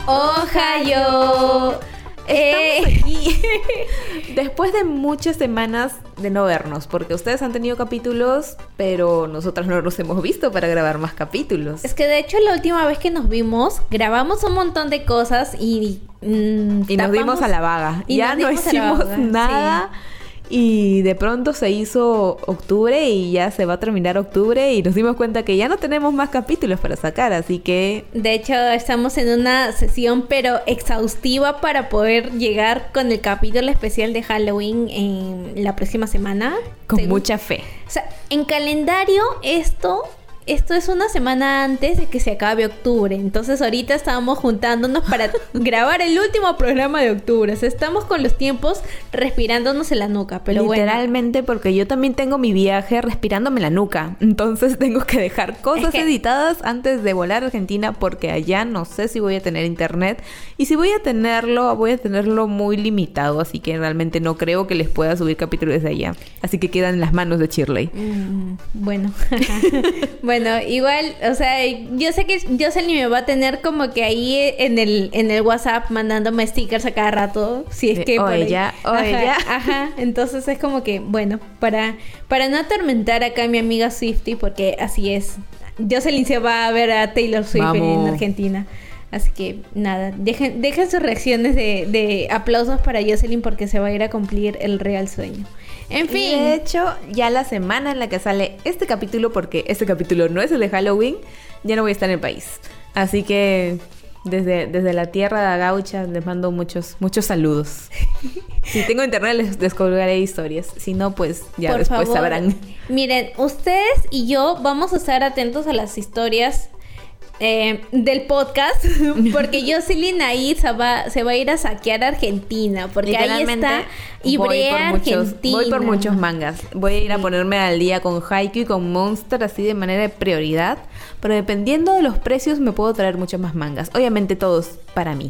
Ohayo. Estamos aquí después de muchas semanas de no vernos, porque ustedes han tenido capítulos, pero nosotras no nos hemos visto para grabar más capítulos. Es que de hecho la última vez que nos vimos, grabamos un montón de cosas y nos dimos a la vaga. Ya no hicimos nada. Sí. Y de pronto se hizo octubre y ya se va a terminar octubre y nos dimos cuenta que ya no tenemos más capítulos para sacar, así que... De hecho, estamos en una sesión pero exhaustiva para poder llegar con el capítulo especial de Halloween en la próxima semana. Con mucha fe. O sea, en calendario esto es una semana antes de que se acabe octubre. Entonces ahorita estábamos juntándonos para grabar el último programa de octubre. O sea, estamos con los tiempos respirándonos en la nuca. Pero literalmente, porque yo también tengo mi viaje respirándome en la nuca. Entonces tengo que dejar cosas editadas antes de volar a Argentina, porque allá no sé si voy a tener internet. Y si voy a tenerlo muy limitado. Así que realmente no creo que les pueda subir capítulos desde allá. Así que quedan en las manos de Shirley. Bueno. Bueno, igual, o sea, yo sé que Jocelyn me va a tener como que ahí en el WhatsApp mandándome stickers a cada rato, si es que... ella. Ajá, entonces es como que, bueno, para no atormentar acá a mi amiga Swiftie, porque así es, Jocelyn se va a ver a Taylor Swift en Argentina. Así que nada, dejen sus reacciones de aplausos para Jocelyn, porque se va a ir a cumplir el real sueño. En fin. Y de hecho, ya la semana en la que sale este capítulo, porque este capítulo no es el de Halloween, ya no voy a estar en el país. Así que desde la tierra de Gaucha les mando muchos saludos. Si tengo internet les colgaré historias. Si no, pues ya por después favor, sabrán. Miren, ustedes y yo vamos a estar atentos a las historias del podcast, porque Jocelyn ahí se va a ir a saquear a Argentina, porque ahí está Ibrea Argentina. Voy por muchos mangas. Voy a ir a ponerme al día con Haikyuu y con Monster, así de manera de prioridad, pero dependiendo de los precios me puedo traer muchos más mangas. Obviamente todos para mí.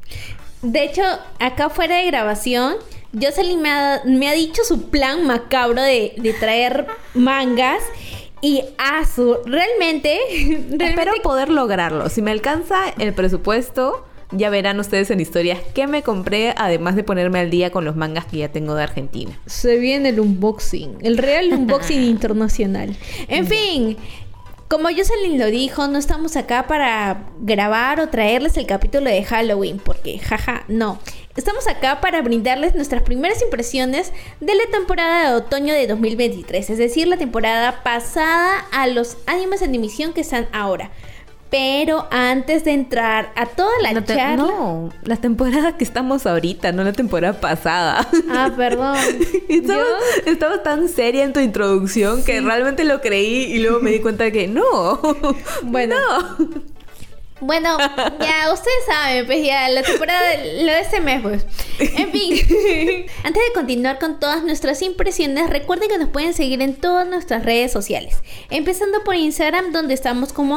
De hecho, acá fuera de grabación, Jocelyn me ha dicho su plan macabro de traer mangas. Y realmente espero poder lograrlo. Si me alcanza el presupuesto, ya verán ustedes en historias qué me compré, además de ponerme al día con los mangas que ya tengo de Argentina. Se viene el unboxing, el real unboxing internacional. En fin, como Jocelyn lo dijo, no estamos acá para grabar o traerles el capítulo de Halloween, porque no. Estamos acá para brindarles nuestras primeras impresiones de la temporada de otoño de 2023, es decir, la temporada pasada a los animes en emisión que están ahora. Pero antes de entrar a toda la charla... No, la temporada que estamos ahorita, no la temporada pasada. Ah, perdón. Estaba tan seria en tu introducción que realmente lo creí y luego me di cuenta de que no. Bueno. No. Bueno, ya ustedes saben, pues ya la temporada lo de este mes, pues. En fin, antes de continuar con todas nuestras impresiones, recuerden que nos pueden seguir en todas nuestras redes sociales. Empezando por Instagram, donde estamos como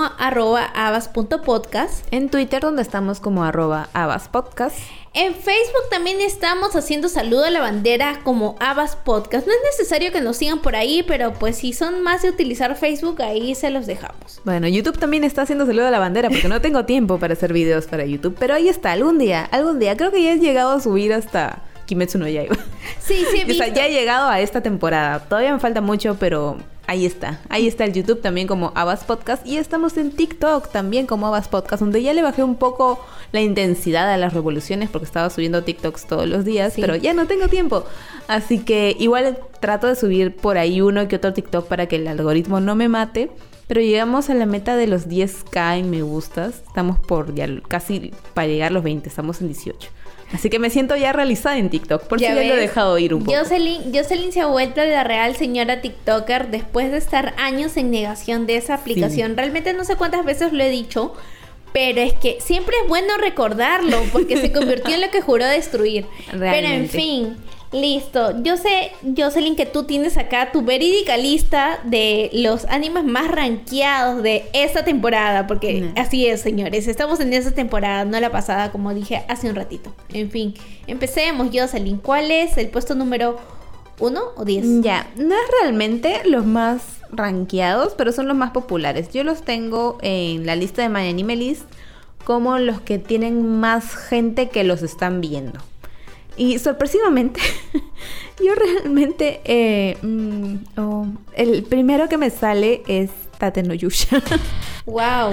@abas.podcast. En Twitter, donde estamos como @abaspodcast. En Facebook también estamos haciendo saludo a la bandera como Abas Podcast. No es necesario que nos sigan por ahí, pero pues si son más de utilizar Facebook, ahí se los dejamos. Bueno, YouTube también está haciendo saludo a la bandera, porque no tengo tiempo para hacer videos para YouTube. Pero ahí está, algún día. Creo que ya he llegado a subir hasta Kimetsu no Yaiba. Sí, he visto. O sea, ya he llegado a esta temporada. Todavía me falta mucho, pero... Ahí está el YouTube también como Abas Podcast, y estamos en TikTok también como Abas Podcast, donde ya le bajé un poco la intensidad a las revoluciones porque estaba subiendo TikToks todos los días, sí. Pero ya no tengo tiempo, así que igual trato de subir por ahí uno que otro TikTok para que el algoritmo no me mate. Pero llegamos a la meta de los 10k en me gustas, estamos por ya casi para llegar a los 20, estamos en 18. Así que me siento ya realizada en TikTok. Por si ya lo he dejado ir un poco. Jocelyn se ha vuelto la real señora TikToker después de estar años en negación de esa aplicación. Sí. Realmente no sé cuántas veces lo he dicho, pero es que siempre es bueno recordarlo porque se convirtió en lo que juró destruir. Realmente. Pero en fin, listo. Yo sé, Jocelyn, que tú tienes acá tu verídica lista de los animes más rankeados de esta temporada, porque así es, señores, estamos en esa temporada, no la pasada, como dije hace un ratito. En fin, empecemos, Jocelyn. ¿Cuál es el puesto número 1 o 10? Ya, no es realmente los más rankeados, pero son los más populares. Yo los tengo en la lista de My Anime List como los que tienen más gente que los están viendo. Y sorpresivamente, yo realmente, el primero que me sale es Tate no Yusha. Wow.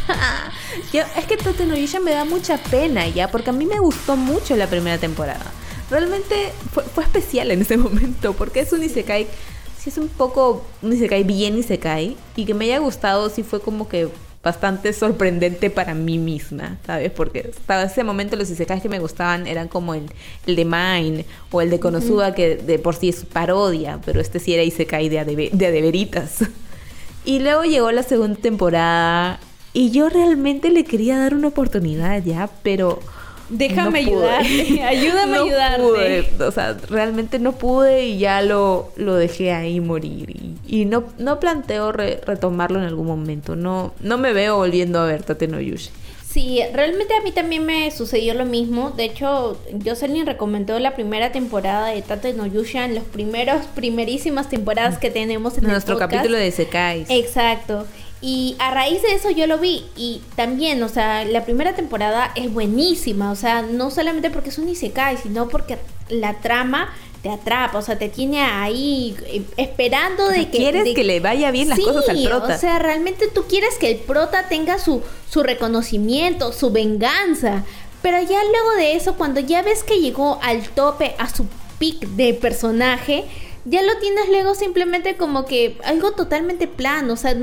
Es que Tate no Yusha me da mucha pena ya, porque a mí me gustó mucho la primera temporada. Realmente fue especial en ese momento, porque es un isekai, sí es un poco un isekai bien isekai, y que me haya gustado sí fue como que bastante sorprendente para mí misma, ¿sabes? Porque hasta ese momento los isekais que me gustaban eran como el de Mine o el de Konosuba, que de por sí es parodia, pero este sí era isekai de adeveritas. Y luego llegó la segunda temporada y yo realmente le quería dar una oportunidad ya, pero déjame ayudarte, ayúdame a ayudarte. Pude, o sea, realmente no pude y ya lo dejé ahí morir. Y no planteo retomarlo en algún momento. No me veo volviendo a ver Tate no Yusha. Sí, realmente a mí también me sucedió lo mismo. De hecho, Jocelyn recomendó la primera temporada de Tate no Yusha en los primerísimas temporadas que tenemos en nuestro el podcast. Capítulo de Sekais. Exacto. Y a raíz de eso yo lo vi. Y también, o sea, la primera temporada es buenísima. O sea, no solamente porque es un isekai, sino porque la trama te atrapa, o sea, te tiene ahí esperando de que... Quieres que le vaya bien las cosas al prota. O sea, realmente tú quieres que el prota tenga su reconocimiento, su venganza. Pero ya luego de eso, cuando ya ves que llegó al tope, a su peak de personaje, ya lo tienes luego simplemente como que algo totalmente plano. O sea,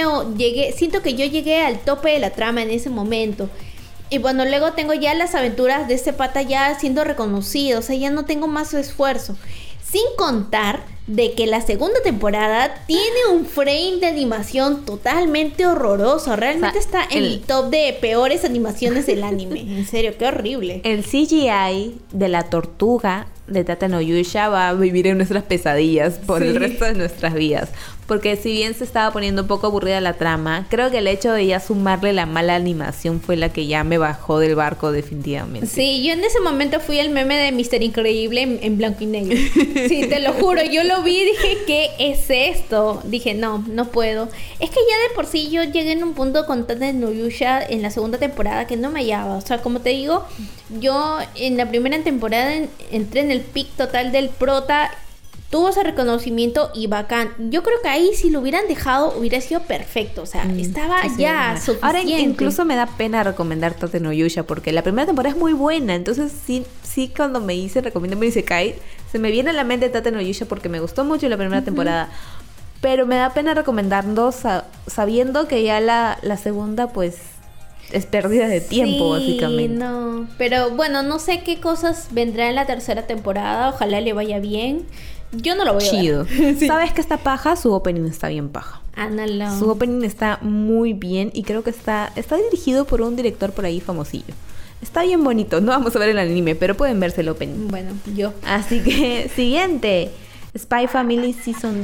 siento que yo llegué al tope de la trama en ese momento. Y bueno, luego tengo ya las aventuras de este pata ya siendo reconocido. O sea, ya no tengo más su esfuerzo. Sin contar de que la segunda temporada tiene un frame de animación totalmente horroroso. Realmente está en el top de peores animaciones del anime. En serio, qué horrible. El CGI de la tortuga de Tate no Yusha va a vivir en nuestras pesadillas por el resto de nuestras vidas. Porque si bien se estaba poniendo un poco aburrida la trama, creo que el hecho de ya sumarle la mala animación fue la que ya me bajó del barco definitivamente. Sí, yo en ese momento fui el meme de Mr. Increíble en blanco y negro. Sí, te lo juro, yo lo vi y dije, ¿qué es esto? Dije, no puedo. Es que ya de por sí yo llegué en un punto con Tate no Yusha en la segunda temporada que no me hallaba. O sea, como te digo, yo en la primera temporada entré en el pic total del prota. Tuvo ese reconocimiento y bacán. Yo creo que ahí si lo hubieran dejado hubiera sido perfecto. O sea, estaba ya suficiente. Ahora incluso me da pena recomendar Tate no Yusha porque la primera temporada es muy buena. Entonces sí cuando me dice recomiéndame Isekai, se me viene a la mente Tate no Yusha porque me gustó mucho la primera temporada. Pero me da pena recomendando sabiendo que ya la segunda pues es pérdida de tiempo, básicamente. No. Pero bueno, no sé qué cosas vendrán en la tercera temporada. Ojalá le vaya bien. Yo no lo voy a ver. Sí. ¿Sabes que está paja? Su opening está bien paja. Ándalo. Su opening está muy bien y creo que está dirigido por un director por ahí famosillo. Está bien bonito. No vamos a ver el anime, pero pueden verse el opening. Bueno, yo. Así que, siguiente. Spy Family Season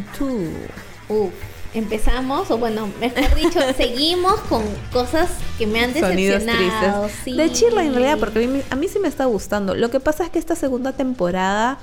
2. Empezamos, o bueno, mejor dicho, seguimos con cosas que me han decepcionado. Sí. De chirla en realidad, porque a mí sí me está gustando. Lo que pasa es que esta segunda temporada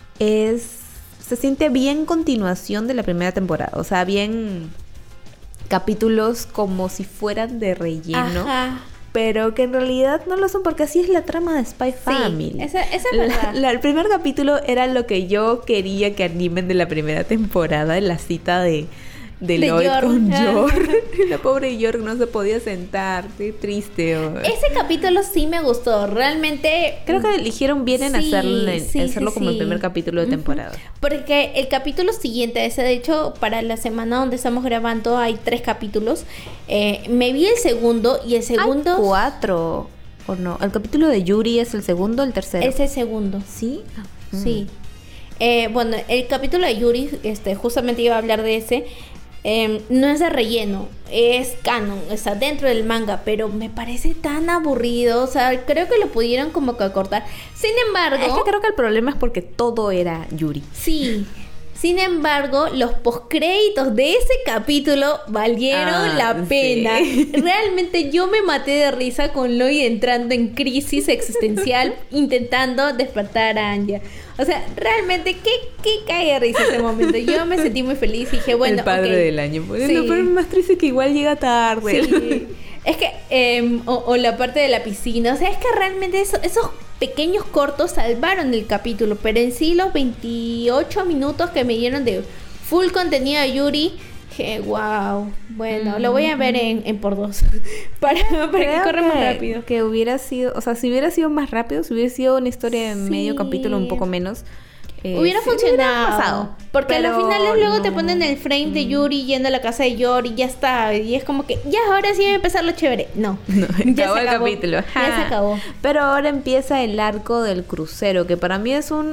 se siente bien continuación de la primera temporada. O sea, bien capítulos como si fueran de relleno. Ajá. Pero que en realidad no lo son, porque así es la trama de Spy Family. Esa es verdad. El primer capítulo era lo que yo quería que animen de la primera temporada, la cita de Lloyd con York. La pobre York no se podía sentar. Qué triste. Ese capítulo sí me gustó. Realmente creo que eligieron bien en hacerlo como el primer capítulo de temporada. Porque el capítulo siguiente, ese de hecho, para la semana donde estamos grabando hay 3 capítulos. Me vi el segundo y el segundo... Hay 4 o no. El capítulo de Yuri es el segundo o el tercero. Es el segundo. ¿Sí? Sí. Bueno, el capítulo de Yuri, justamente iba a hablar de ese. No es de relleno, es canon, está dentro del manga, pero me parece tan aburrido. O sea, creo que lo pudieron como que acortar. Sin embargo, es que creo que el problema es porque todo era Yuri. Sí. Sin embargo, los postcréditos de ese capítulo valieron la pena. Sí. Realmente yo me maté de risa con Lloyd entrando en crisis existencial intentando despertar a Anya. O sea, realmente, qué cae de risa ese momento. Yo me sentí muy feliz y dije, bueno, el padre del año. Pues, sí. No, pero es más triste que igual llega tarde. Sí. Es que, o la parte de la piscina, o sea, es que realmente esos pequeños cortos salvaron el capítulo, pero en sí los 28 minutos que me dieron de full contenido de Yuri, que wow, bueno, lo voy a ver en por dos, para que corra más rápido. Que hubiera sido, o sea, si hubiera sido más rápido, si hubiera sido una historia de medio capítulo, un poco menos... hubiera funcionado, hubiera pasado, porque a los finales luego no. te ponen el frame de Yuri yendo a la casa de Yori y ya está, y es como que ya ahora sí va a empezar lo chévere. No, ya acabó se el acabó, capítulo. ya se acabó. Pero ahora empieza el arco del crucero, que para mí es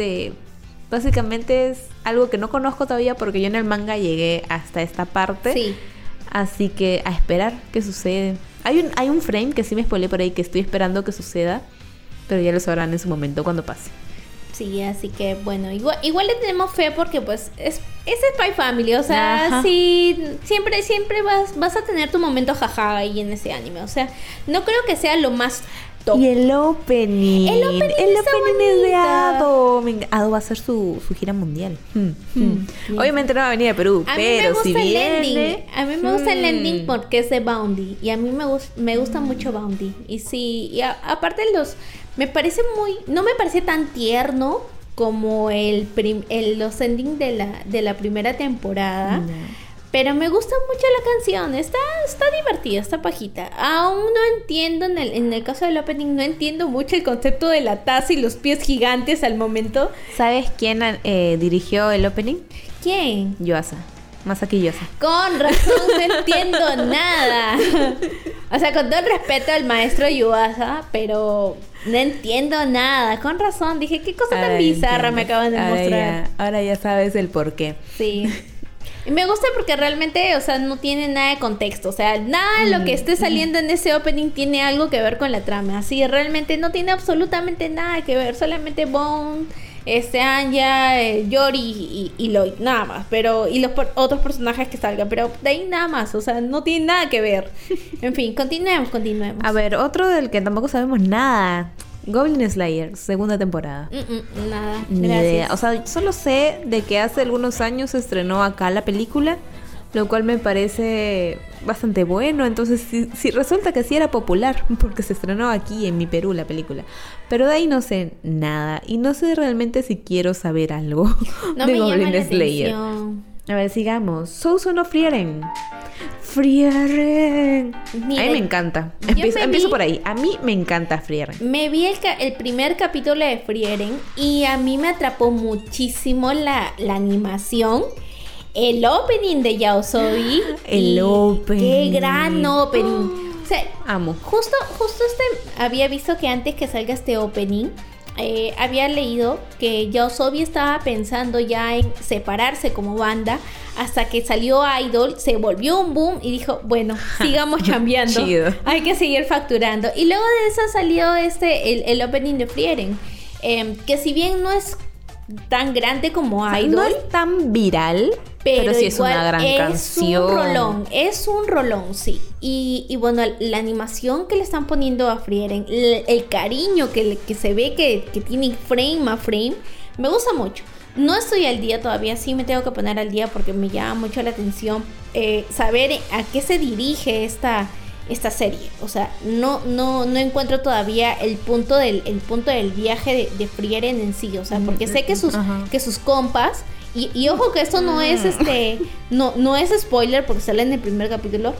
básicamente es algo que no conozco todavía porque yo en el manga llegué hasta esta parte. Sí. Así que a esperar qué sucede. Hay un frame que sí me spoilé por ahí que estoy esperando que suceda, pero ya lo sabrán en su momento cuando pase. Sí, así que bueno, igual le tenemos fe porque pues es Spy Family, o sea, Ajá. sí, siempre vas a tener tu momento jaja ahí en ese anime, o sea, no creo que sea lo más top. Y el opening. El opening está es de bonito. Ado. Ado va a hacer su gira mundial. Obviamente no va a venir a Perú, A mí me pero gusta si el viene... ending. A mí me gusta el ending porque es de Bounty. Y a mí me gusta mucho Bounty. Y sí, aparte me parece no me parece tan tierno como los endings de la primera temporada. Pero me gusta mucho la canción, está divertida, está pajita. Aún no entiendo, en el caso del opening, no entiendo mucho el concepto de la taza y los pies gigantes al momento. ¿Sabes quién dirigió el opening? ¿Quién? Yuasa. Masaki Yuasa. Con razón no entiendo nada. O sea, con todo el respeto al maestro Yuasa, pero no entiendo nada. Con razón, dije, qué cosa tan bizarra me acaban de mostrar. Ahora ya sabes el porqué. Sí. Y me gusta porque realmente, o sea, no tiene nada de contexto. O sea, nada de lo que esté saliendo en ese opening tiene algo que ver con la trama. Así, realmente no tiene absolutamente nada que ver. Solamente Bone, Anya, Yori y Lloyd, nada más. Pero, y los otros personajes que salgan. Pero de ahí nada más. O sea, no tiene nada que ver. En fin, continuemos. A ver, otro del que tampoco sabemos nada. Goblin Slayer, segunda temporada. Nada, Ni gracias. idea. O sea, solo sé de que hace algunos años se estrenó acá la película, lo cual me parece bastante bueno. Entonces, si resulta que sí era popular, porque se estrenó aquí en mi Perú la película. Pero de ahí no sé nada. Y no sé realmente si quiero saber algo No de me llama Goblin la Slayer. atención. A ver, sigamos. Souso no Frieren. Frieren. Mira, A mí me encanta. yo Empiezo por ahí. A mí me encanta Frieren. Me vi el primer capítulo de Frieren y a mí me atrapó muchísimo la animación. El opening de Yaosobi. El opening. Qué gran opening. O sea, Amo. Justo había visto que antes que salga este opening, había leído que Yaosobi estaba pensando ya en separarse como banda hasta que salió Idol, se volvió un boom y dijo, bueno, sigamos chambeando. Chido. Hay que seguir facturando. Y luego de eso salió el opening de Frieren, que si bien no es tan grande como Idol, No es tan viral, pero sí es igual una gran canción. Es un rolón, sí. Y bueno, la animación que le están poniendo a Frieren, el cariño que se ve que tiene frame a frame, me gusta mucho. No estoy al día todavía, sí me tengo que poner al día porque me llama mucho la atención saber a qué se dirige esta serie. O sea, no encuentro todavía el punto del viaje de Frieren en sí. O sea, porque sé que sus compas, y ojo que esto no es no es spoiler porque sale en el primer capítulo,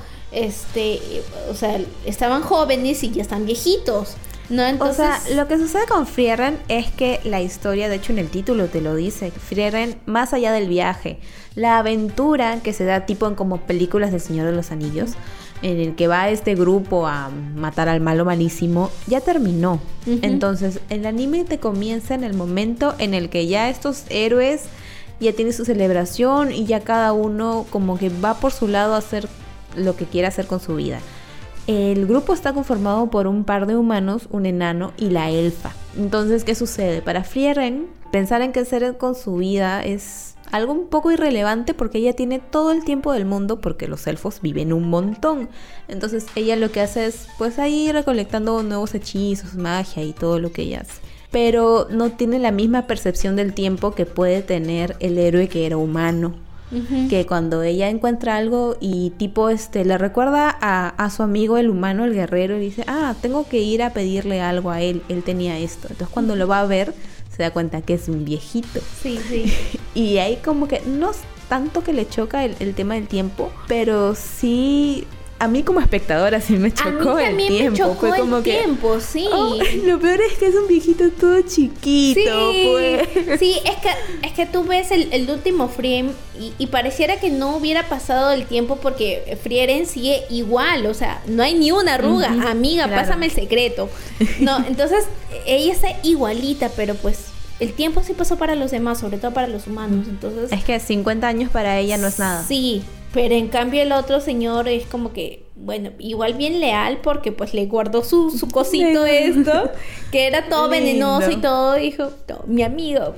o sea, estaban jóvenes y ya están viejitos, ¿no? Entonces, O sea, lo que sucede con Frieren es que la historia, de hecho en el título te lo dice, Frieren más allá del viaje, la aventura que se da tipo en como películas del Señor de los Anillos, en el que va este grupo a matar al malo malísimo, ya terminó. Entonces, el anime te comienza en el momento en el que ya estos héroes ya tienen su celebración y ya cada uno como que va por su lado a hacer lo que quiera hacer con su vida. El grupo está conformado por un par de humanos, un enano y la elfa. Entonces, ¿qué sucede? Para Frieren, pensar en qué hacer con su vida es algo un poco irrelevante porque ella tiene todo el tiempo del mundo porque los elfos viven un montón. Entonces, ella lo que hace es pues ahí recolectando nuevos hechizos, magia y todo lo que ella hace. Pero no tiene la misma percepción del tiempo que puede tener el héroe que era humano. que cuando ella encuentra algo y tipo le recuerda a su amigo el humano, el guerrero, y dice, tengo que ir a pedirle algo a él tenía esto. Entonces cuando lo va a ver se da cuenta que es un viejito. Sí. Y ahí como que no es tanto que le choca el tema del tiempo, pero sí, a mí como espectadora sí me chocó el tiempo. Me chocó fue como el tiempo, sí. Lo peor es que es un viejito todo chiquito, pues. Sí, es que tú ves el último frame y pareciera que no hubiera pasado el tiempo porque Frieren sigue igual, o sea, no hay ni una arruga. Amiga, claro. Pásame el secreto. No, entonces ella está igualita, pero pues el tiempo sí pasó para los demás, sobre todo para los humanos. Entonces, es que 50 años para ella no es nada. Sí, pero en cambio el otro señor es como que, bueno, igual bien leal porque pues le guardó su cosito esto, que era todo venenoso y todo, dijo, no, mi amigo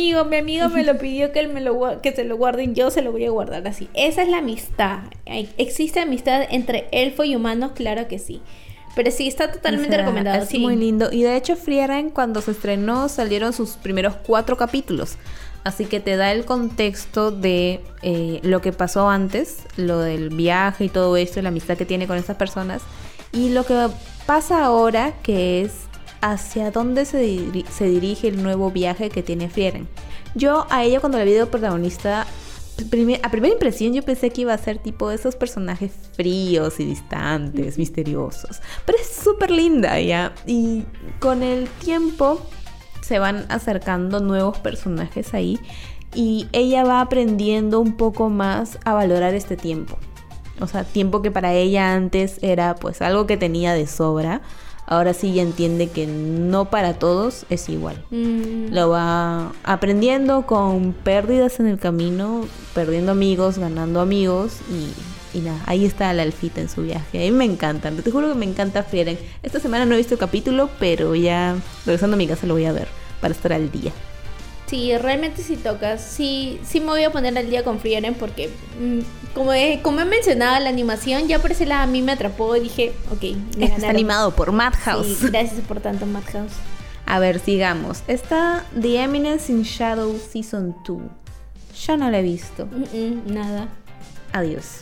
me lo pidió que que se lo guarden, yo se lo voy a guardar así. Esa es la amistad. ¿Existe amistad entre elfo y humanos? Claro que sí. Pero sí, está totalmente recomendado. Es muy lindo. Y de hecho, Frieren, cuando se estrenó, salieron sus primeros 4 capítulos. Así que te da el contexto de lo que pasó antes, lo del viaje y todo esto, la amistad que tiene con estas personas. Y lo que pasa ahora, que es hacia dónde se dirige el nuevo viaje que tiene Frieren. Yo a ella, cuando la vi de protagonista, a primera impresión yo pensé que iba a ser tipo de esos personajes fríos y distantes, misteriosos. Pero es súper linda ya. Y con el tiempo se van acercando nuevos personajes ahí. Y ella va aprendiendo un poco más a valorar este tiempo. O sea, tiempo que para ella antes era pues algo que tenía de sobra. Ahora sí ya entiende que no para todos es igual. Lo va aprendiendo con pérdidas en el camino, perdiendo amigos, ganando amigos y nada, ahí está la elfita en su viaje. A mí me encanta, te juro que me encanta Frieren. Esta semana no he visto el capítulo, pero ya regresando a mi casa lo voy a ver para estar al día. Sí, realmente sí tocas. Sí me voy a poner al día con Frieren porque como he mencionado, la animación ya por ese lado a mí me atrapó y dije, ok, está animado por Madhouse. Sí, gracias por tanto, Madhouse. A ver, sigamos. Está The Eminence in Shadow Season 2. Yo no la he visto. Nada. Adiós.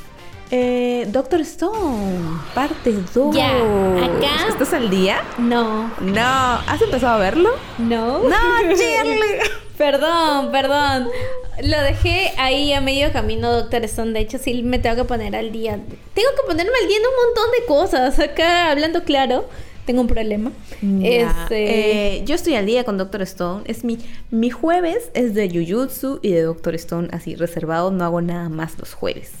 Doctor Stone, parte 2. Ya, acá. ¿Estás al día? No. ¿Has empezado a verlo? No. No, Shirley. Perdón. Lo dejé ahí a medio camino, Doctor Stone. De hecho, sí me tengo que poner al día. Tengo que ponerme al día en un montón de cosas. Acá, hablando claro, tengo un problema. Yo estoy al día con Doctor Stone. Es mi jueves es de Jujutsu y de Doctor Stone, así reservado. No hago nada más los jueves.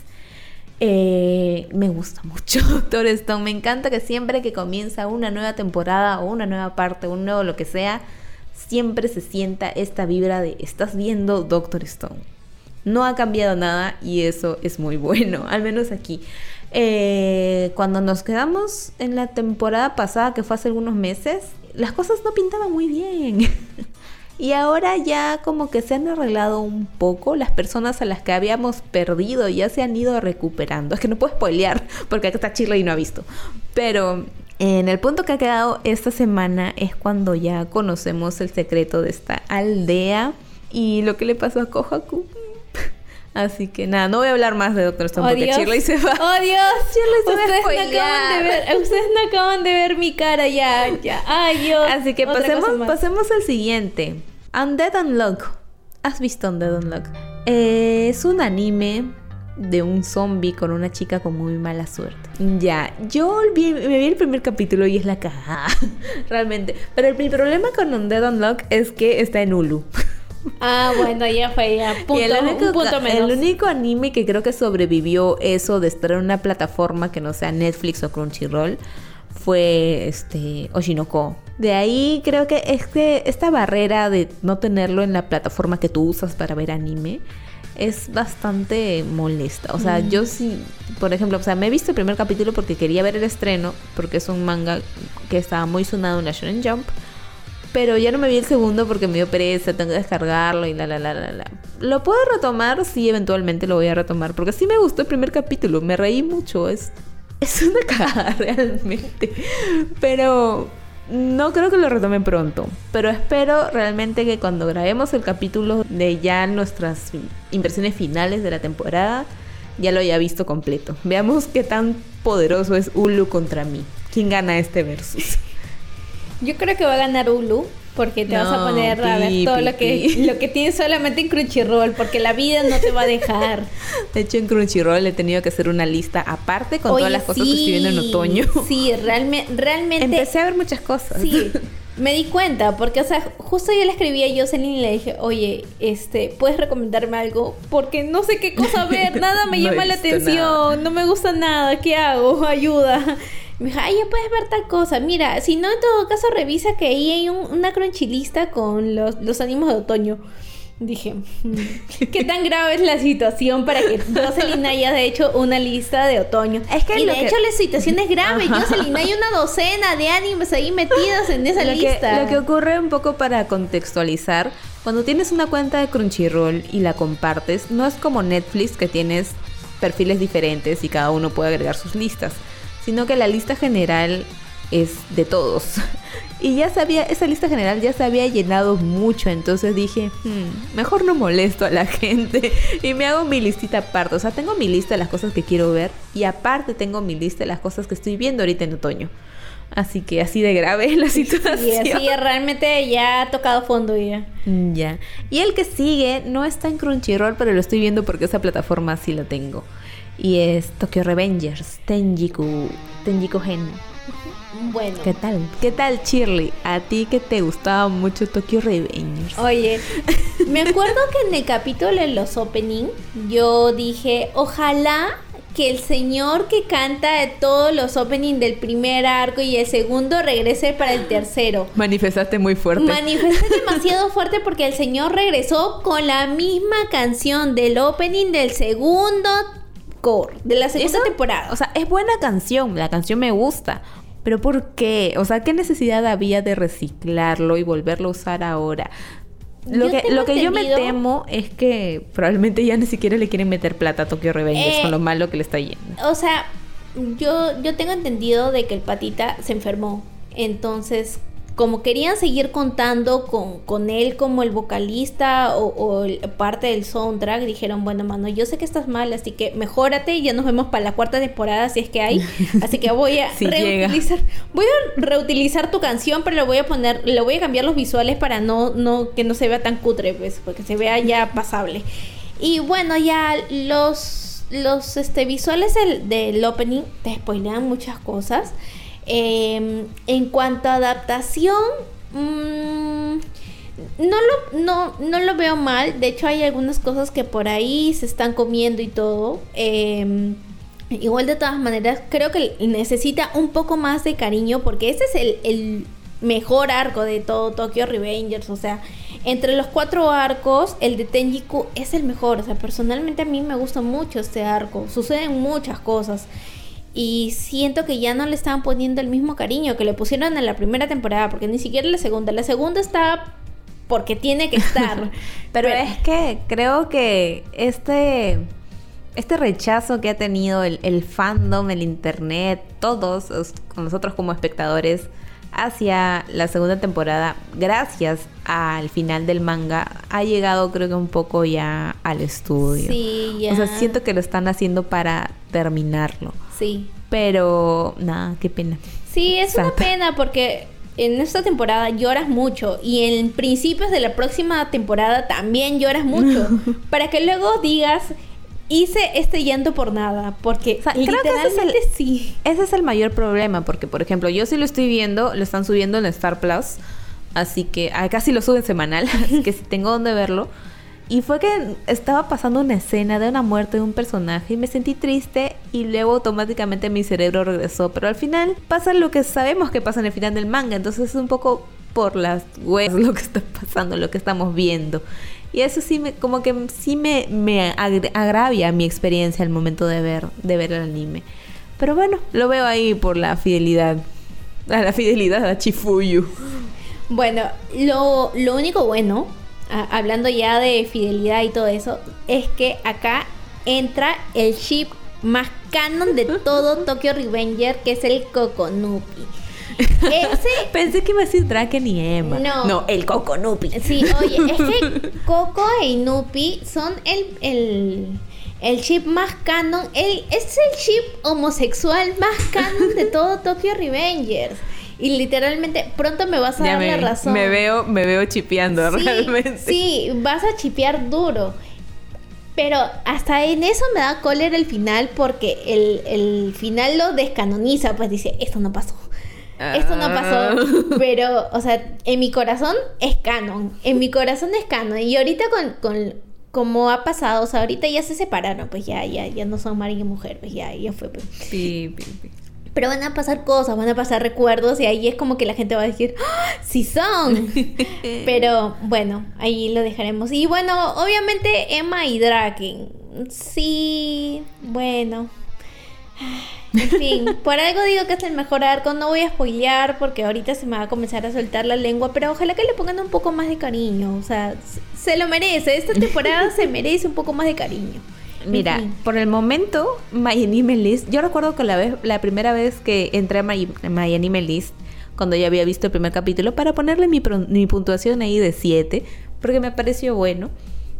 Me gusta mucho Doctor Stone. Me encanta que siempre que comienza una nueva temporada o una nueva parte, un nuevo lo que sea, siempre se sienta esta vibra de estás viendo Doctor Stone. No ha cambiado nada y eso es muy bueno, al menos aquí. Cuando nos quedamos en la temporada pasada, que fue hace algunos meses, las cosas no pintaban muy bien. Y ahora ya como que se han arreglado un poco. Las personas a las que habíamos perdido ya se han ido recuperando. Es que no puedo spoilear porque acá está Shirley y no ha visto. Pero en el punto que ha quedado esta semana es cuando ya conocemos el secreto de esta aldea y lo que le pasó a Kohaku. Así que nada, no voy a hablar más de Doctor Stone porque Shirley se va. ¡Oh, Dios! Shirley se va. Ustedes no acaban de ver mi cara ya. ¡Ay, Dios! Así que pasemos al siguiente. Undead Unluck. ¿Has visto Undead Unluck? Es un anime de un zombie con una chica con muy mala suerte. Ya, me vi el primer capítulo y es la cagada. Realmente. Pero mi problema con Undead Unluck es que está en Hulu. Bueno, ya fue ya. Un punto menos. El único anime que creo que sobrevivió eso de estar en una plataforma que no sea Netflix o Crunchyroll fue Oshinoko. De ahí creo que esta barrera de no tenerlo en la plataforma que tú usas para ver anime es bastante molesta. O sea, yo sí, por ejemplo, me he visto el primer capítulo porque quería ver el estreno, porque es un manga que estaba muy sonado en la Shonen Jump. Pero ya no me vi el segundo porque me dio pereza, tengo que descargarlo y la. ¿Lo puedo retomar? Sí, eventualmente lo voy a retomar. Porque sí me gustó el primer capítulo, me reí mucho. Es una cagada realmente. Pero no creo que lo retome pronto, pero espero realmente que cuando grabemos el capítulo de ya nuestras impresiones finales de la temporada, ya lo haya visto completo. Veamos qué tan poderoso es Hulu contra mí. ¿Quién gana este versus? Yo creo que va a ganar Hulu, porque te vas a poner a ver todo lo que tienes solamente en Crunchyroll, porque la vida no te va a dejar. De hecho, en Crunchyroll he tenido que hacer una lista aparte con todas las cosas que estoy viendo en otoño. Sí, realmente. Empecé a ver muchas cosas. Sí, me di cuenta, porque, o sea, justo yo le escribí a Jocelyn y le dije, oye, ¿puedes recomendarme algo? Porque no sé qué cosa ver, nada me llama la atención, no me gusta nada, ¿qué hago? Ayuda. Me dijo, ay, ya puedes ver tal cosa. Mira, si no, en todo caso, revisa que ahí hay una crunchlista con los animes de otoño. Dije, ¿qué tan grave es la situación para que Jocelyn haya hecho una lista de otoño? Es que y de hecho la situación es grave. Jocelyn, hay una docena de animes ahí metidos en esa lista. Lo que ocurre un poco para contextualizar, cuando tienes una cuenta de Crunchyroll y la compartes, no es como Netflix que tienes perfiles diferentes y cada uno puede agregar sus listas, sino que la lista general es de todos. Y esa lista general ya se había llenado mucho, entonces dije, mejor no molesto a la gente y me hago mi listita aparte. O sea, tengo mi lista de las cosas que quiero ver y aparte tengo mi lista de las cosas que estoy viendo ahorita en otoño. Así que así de grave es la situación. Sí, así realmente ya ha tocado fondo ya. Ya. Y el que sigue no está en Crunchyroll, pero lo estoy viendo porque esa plataforma sí la tengo. Y es Tokyo Revengers, Tenjiku-Gen. Bueno. ¿Qué tal, Shirley? A ti que te gustaba mucho Tokyo Revengers. Oye, me acuerdo que en el capítulo de los opening, yo dije, ojalá que el señor que canta de todos los opening del primer arco y el segundo regrese para el tercero. Manifestaste muy fuerte. Manifesté demasiado fuerte porque el señor regresó con la misma canción del opening del segundo core, de la segunda temporada. O sea, es buena canción, la canción me gusta. ¿Pero por qué? O sea, ¿qué necesidad había de reciclarlo y volverlo a usar ahora? Lo que yo me temo es que probablemente ya ni siquiera le quieren meter plata a Tokyo Revengers con lo malo que le está yendo. O sea, yo tengo entendido de que el patita se enfermó. Entonces, como querían seguir contando con él como el vocalista o parte del soundtrack, dijeron, bueno, mano, yo sé que estás mal, así que mejórate y ya nos vemos para la cuarta temporada si es que hay. Así que voy a reutilizar tu canción, pero le voy a cambiar los visuales para que no se vea tan cutre, pues, porque se vea ya pasable. Y bueno, ya los visuales del opening te spoilean muchas cosas. En cuanto a adaptación, no lo veo mal. De hecho, hay algunas cosas que por ahí se están comiendo y todo. Igual, de todas maneras, creo que necesita un poco más de cariño, porque este es el mejor arco de todo Tokyo Revengers. O sea, entre los 4 arcos, el de Tenjiku es el mejor. O sea, personalmente a mí me gusta mucho este arco. Suceden muchas cosas. Y siento que ya no le estaban poniendo el mismo cariño que le pusieron en la primera temporada, porque ni siquiera la segunda. La segunda está porque tiene que estar. Pero es que creo que este rechazo que ha tenido el fandom, el internet, todos nosotros como espectadores hacia la segunda temporada, gracias al final del manga, ha llegado creo que un poco ya al estudio. Sí, ya. O sea, siento que lo están haciendo para terminarlo. Sí. Pero, nada, qué pena. Sí, es una pena porque en esta temporada lloras mucho y en principios de la próxima temporada también lloras mucho. Para que luego digas, hice este llanto por nada, porque, o sea, literalmente sí. Ese es el mayor problema, porque, por ejemplo, yo sí lo estoy viendo, lo están subiendo en Star Plus, así que casi lo suben semanal, así que tengo donde verlo. Y fue que estaba pasando una escena de una muerte de un personaje y me sentí triste y luego automáticamente mi cerebro regresó. Pero al final pasa lo que sabemos que pasa en el final del manga, entonces es un poco por las huevas lo que está pasando, lo que estamos viendo. Y eso sí me agravia mi experiencia al momento de ver el anime. Pero bueno, lo veo ahí por la fidelidad a Chifuyu. Bueno, lo único bueno, hablando ya de fidelidad y todo eso, es que acá entra el ship más canon de todo Tokyo Revenger, que es el Kokonuki. Pensé que iba a decir Draken y Emma. No, el Coco Nupi. Sí, oye, es que Coco e Nupi son el ship más canon. Es el ship homosexual más canon de todo Tokyo Revengers. Y literalmente, pronto me vas a dar la razón. Me veo chipeando, sí, realmente. Sí, vas a chipear duro. Pero hasta en eso me da cólera el final, porque el final lo descanoniza. Pues dice, esto no pasó. Esto no pasó. Pero, o sea, en mi corazón es canon. En mi corazón es canon. Y ahorita con como ha pasado, o sea, ahorita ya se separaron. Pues ya no son marido y mujer. Pues ya fue. Pues. Sí. Pero van a pasar cosas, van a pasar recuerdos, y ahí es como que la gente va a decir, ¡ah, sí son! Pero bueno, ahí lo dejaremos. Y bueno, obviamente Emma y Draken. Sí, bueno. En fin, por algo digo que es el mejor arco. No voy a spoilear porque ahorita se me va a comenzar a soltar la lengua, pero ojalá que le pongan un poco más de cariño. O sea, se lo merece. Esta temporada se merece un poco más de cariño. Mira, por el momento, My Anime List, yo recuerdo que la primera vez que entré a My Anime List, cuando ya había visto el primer capítulo, para ponerle mi puntuación ahí de 7, porque me pareció bueno,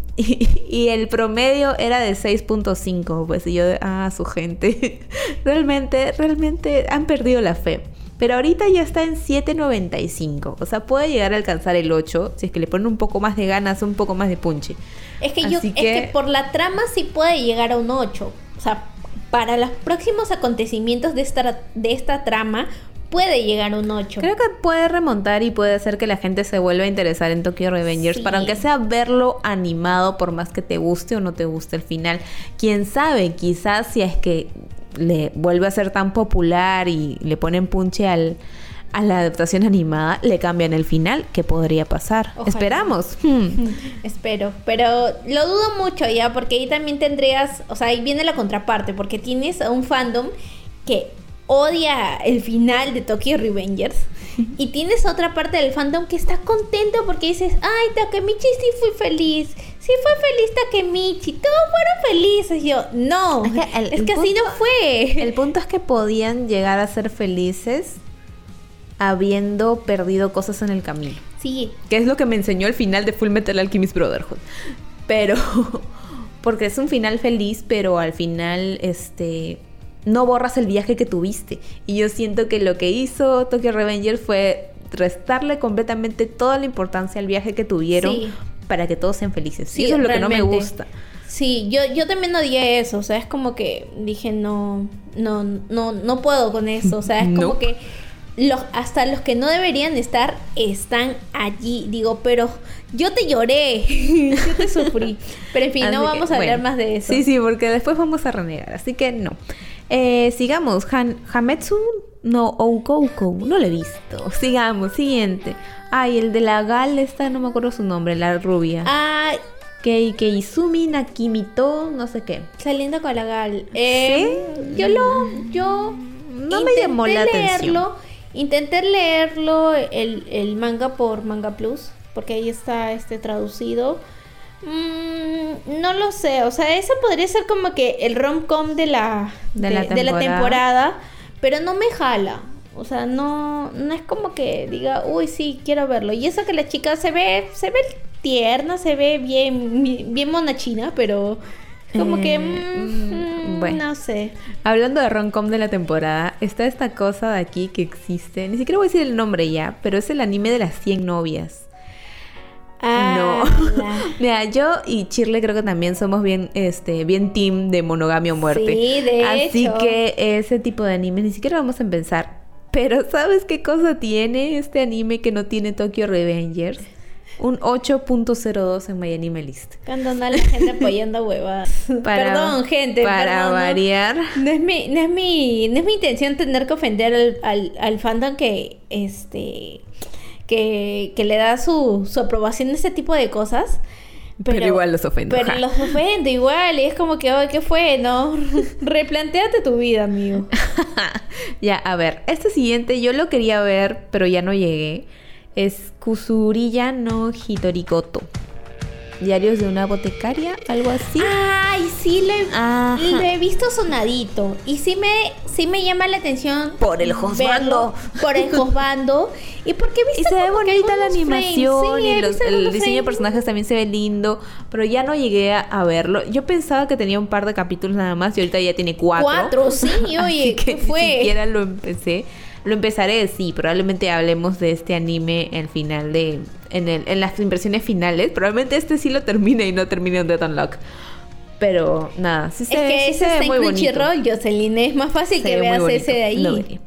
y el promedio era de 6.5, pues, y yo, su gente, realmente han perdido la fe. Pero ahorita ya está en 7.95. O sea, puede llegar a alcanzar el 8 si es que le ponen un poco más de ganas, un poco más de punche. Es que por la trama sí puede llegar a un 8. O sea, para los próximos acontecimientos de esta trama puede llegar a un 8. Creo que puede remontar y puede hacer que la gente se vuelva a interesar en Tokyo Revengers. Sí. Para aunque sea verlo animado, por más que te guste o no te guste el final. Quién sabe, quizás si es que le vuelve a ser tan popular y le ponen punche a la adaptación animada, le cambian el final, ¿qué podría pasar? Ojalá. Esperamos. Espero, pero lo dudo mucho ya, porque ahí también tendrías, o sea, ahí viene la contraparte, porque tienes a un fandom que odia el final de Tokyo Revengers y tienes otra parte del fandom que está contento porque dices, ay, Takemichi sí fue feliz Takemichi, todos fueron felices. Yo, no, es que así no fue. El punto es que podían llegar a ser felices habiendo perdido cosas en el camino. Sí. Que es lo que me enseñó el final de Fullmetal Alchemist Brotherhood. Pero, porque es un final feliz, pero al final, no borras el viaje que tuviste. Y yo siento que lo que hizo Tokyo Revengers fue restarle completamente toda la importancia al viaje que tuvieron, sí, para que todos sean felices. Sí, eso es lo realmente que no me gusta. Sí, yo también odié eso. O sea, es como que dije, no puedo con eso. O sea, es como que hasta los que no deberían estar están allí. Digo, pero yo te lloré, yo te sufrí. Pero en fin, así no vamos a hablar más de eso. Sí, porque después vamos a renegar. Así que no. Sigamos. Hametsu no Oukoukou. No lo he visto. Sigamos. Siguiente. Ay, el de la gal esta, no me acuerdo su nombre, la rubia. Keizumi Nakimito, no sé qué. Saliendo con la gal. ¿Sí? Yo no me llamó la atención. Intenté leerlo el manga por Manga Plus, porque ahí está traducido. No lo sé, o sea, eso podría ser como que el rom-com de la temporada, pero no me jala. O sea, no es como que diga, uy, sí, quiero verlo. Y eso que la chica se ve tierna, se ve bien monachina, pero como que bueno, no sé. Hablando de rom-com de la temporada, está esta cosa de aquí que existe, ni siquiera voy a decir el nombre ya, pero es el anime de las 100 novias. No. Mira, yo y Shirley creo que también somos bien team de monogamia o muerte. Sí, de Así hecho. que ese tipo de anime ni siquiera vamos a empezar. Pero ¿sabes qué cosa tiene este anime que no tiene Tokyo Revengers? Un 8.02 en My Anime List. Cuando no la gente apoyando huevadas. Perdón, gente. Para variar. No es mi intención tener que ofender al fandom que le da su aprobación a ese tipo de cosas. Pero igual los ofendo. Pero los ofendo igual. Y es como que, ¿qué fue? No, replantéate tu vida, amigo. Ya, a ver. Este siguiente yo lo quería ver, pero ya no llegué. Es Kusuriya no Hitorikoto. Diarios de una boticaria, algo así. Ay, sí, lo he visto sonadito. Y sí me llama la atención. Por el juzgando. Por el juzgando. Y porque viste, y se ve bonita la animación. Sí, y el diseño de personajes también se ve lindo. Pero ya no llegué a verlo. Yo pensaba que tenía un par de capítulos nada más. Y ahorita ya tiene 4. 4, sí, oye, que ¿qué fue? Ni siquiera lo empecé. Lo empezaré, sí, probablemente hablemos de este anime al final en las impresiones finales. Probablemente este sí lo termine y no termine en Death Unlock. Pero nada, sí se ve muy bonito. Crunchyroll, Jocelyn, es más fácil que veas ese de ahí.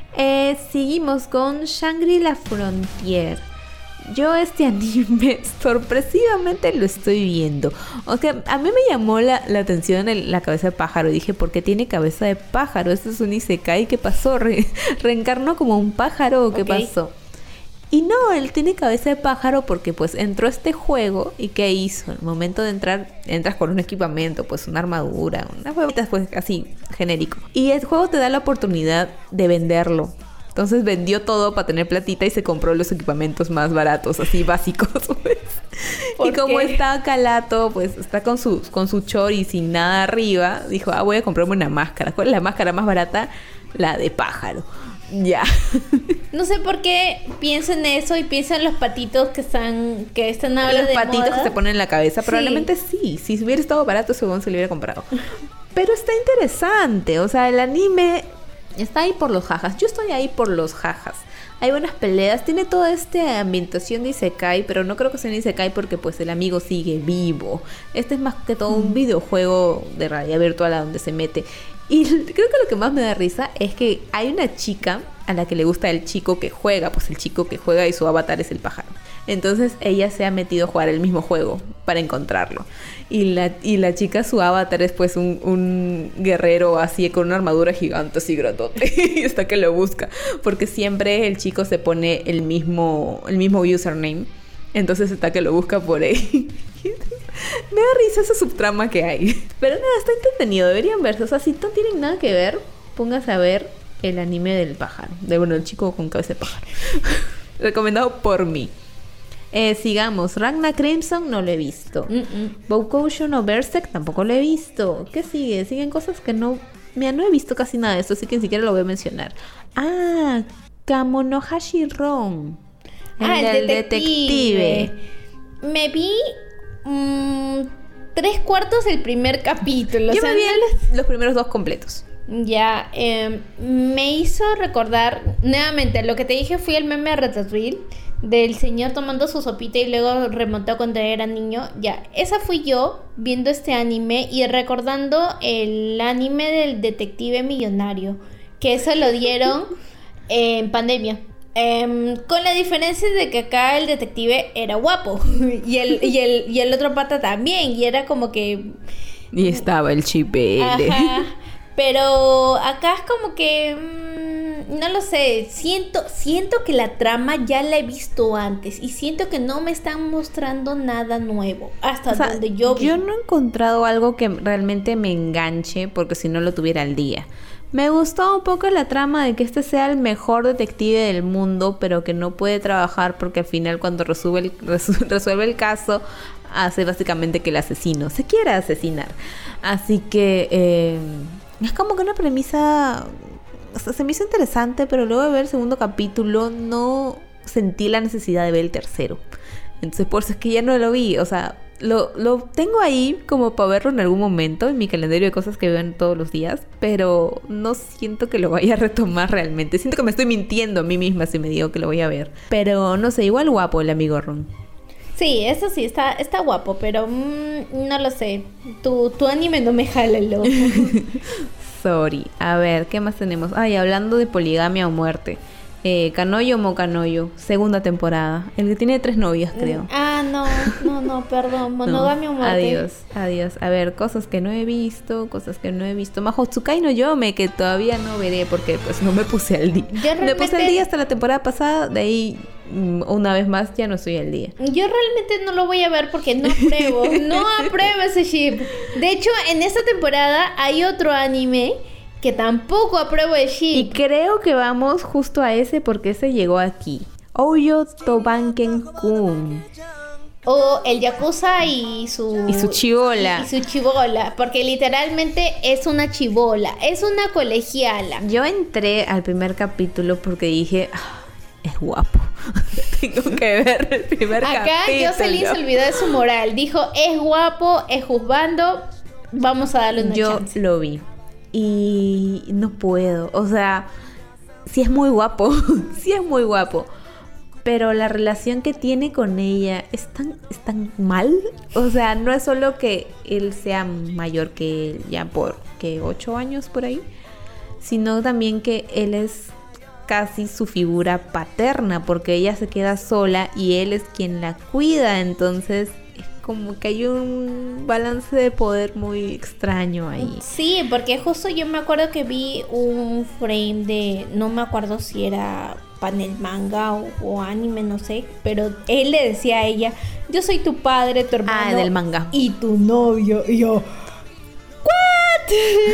Seguimos con Shangri-La Frontier. Yo este anime sorpresivamente lo estoy viendo. O sea, a mí me llamó la atención la cabeza de pájaro. Dije, ¿por qué tiene cabeza de pájaro? Esto es un isekai. ¿Qué pasó? ¿Reencarnó como un pájaro o qué pasó? Y no, él tiene cabeza de pájaro porque pues entró a este juego. ¿Y qué hizo? Al momento de entrar, entras con un equipamiento, pues una armadura, unas huevitas pues así, genérico. Y el juego te da la oportunidad de venderlo. Entonces vendió todo para tener platita y se compró los equipamientos más baratos, así básicos, pues. Y como está calato, pues está con su chori sin nada arriba, dijo, voy a comprarme una máscara. ¿Cuál es la máscara más barata? La de pájaro. Ya. No sé por qué pienso en eso y pienso en los patitos que están ahora los de patitos moda. que se ponen en la cabeza. Sí. Probablemente sí. Si hubiera estado barato, según se lo hubiera comprado. Pero está interesante. O sea, el anime está ahí por los jajas. Yo estoy ahí por los jajas. Hay buenas peleas. Tiene toda esta ambientación de isekai, pero no creo que sea un isekai porque pues el amigo sigue vivo. Este es más que todo un videojuego de realidad virtual a donde se mete. Y creo que lo que más me da risa es que hay una chica a la que le gusta el chico que juega. Pues el chico que juega y su avatar es el pájaro. Entonces ella se ha metido a jugar el mismo juego para encontrarlo. Y la chica, su avatar es pues un guerrero así con una armadura gigante así grandote. Y hasta que lo busca. Porque siempre el chico se pone el mismo username. Entonces está que lo busca por ahí. Me da risa esa subtrama que hay. Pero nada, está entretenido. Deberían verse. O sea, si no tienen nada que ver, pónganse a ver el anime del pájaro. El chico con cabeza de pájaro. Recomendado por mí. Sigamos. Ragna Crimson no lo he visto. Boukoushou no Berserk tampoco lo he visto. ¿Qué sigue? Siguen cosas que no... Mira, no he visto casi nada de esto, así que ni siquiera lo voy a mencionar. Kamono Hashiron. El detective. Me vi 3/4 del primer capítulo. Yo me vi los primeros 2 completos. Ya, me hizo recordar nuevamente lo que te dije. Fui el meme de Ratatouille del señor tomando su sopita y luego remontó cuando era niño. Ya, esa fui yo viendo este anime y recordando el anime del detective millonario, que eso lo dieron en pandemia. Con la diferencia de que acá el detective era guapo y el otro pata también, y era como que... Y estaba el chipele. Ajá. Pero acá es como que... no lo sé. Siento que la trama ya la he visto antes. Y siento que no me están mostrando nada nuevo. Hasta donde yo vi. Yo no he encontrado algo que realmente me enganche, porque si no lo tuviera al día. Me gustó un poco la trama de que este sea el mejor detective del mundo, pero que no puede trabajar porque al final cuando resuelve el caso, hace básicamente que el asesino se quiera asesinar. Así que es como que una premisa... O sea, se me hizo interesante, pero luego de ver el segundo capítulo no sentí la necesidad de ver el tercero. Entonces por eso es que ya no lo vi. O sea, lo tengo ahí como para verlo en algún momento en mi calendario de cosas que veo todos los días, pero no siento que lo vaya a retomar realmente. Siento que me estoy mintiendo a mí misma si me digo que lo voy a ver. Pero no sé, igual guapo el amigo Ron. Sí, eso sí, está guapo, pero no lo sé. Tu anime no me jala el ojo. Sorry. A ver, ¿qué más tenemos? Hablando de poligamia o muerte. Kanoyo Mo Kanoyo, segunda temporada. El que tiene 3 novias, creo. No, perdón. Monogamia o muerte. Adiós. A ver, cosas que no he visto. Mahotsukai no Yome, que todavía no veré porque pues no me puse al día. Me puse al día hasta la temporada pasada, de ahí una vez más ya no estoy al día. Yo realmente no lo voy a ver porque no apruebo ese ship. De hecho, en esta temporada hay otro anime que tampoco apruebo el ship. Y creo que vamos justo a ese porque ese llegó aquí. Ouyo Tobanken-kun. O el yakuza y su chibola. Y su chibola, porque literalmente es una chibola, es una colegiala. Yo entré al primer capítulo porque dije, es guapo. Tengo que ver el primer capítulo. Acá Jocelyn se olvidó de su moral. Dijo, es guapo, es juzgando, vamos a darle una chance. Yo lo vi y no puedo. O sea, sí es muy guapo, sí es muy guapo. Pero la relación que tiene con ella es tan mal. O sea, no es solo que él sea mayor que él, ya por 8 años por ahí, sino también que él es casi su figura paterna, porque ella se queda sola y él es quien la cuida. Entonces es como que hay un balance de poder muy extraño ahí. Sí, porque justo yo me acuerdo que vi un frame de, no me acuerdo si era panel manga o anime, no sé, pero él le decía a ella, yo soy tu padre, tu hermano del manga y tu novio. Y yo, ¿what?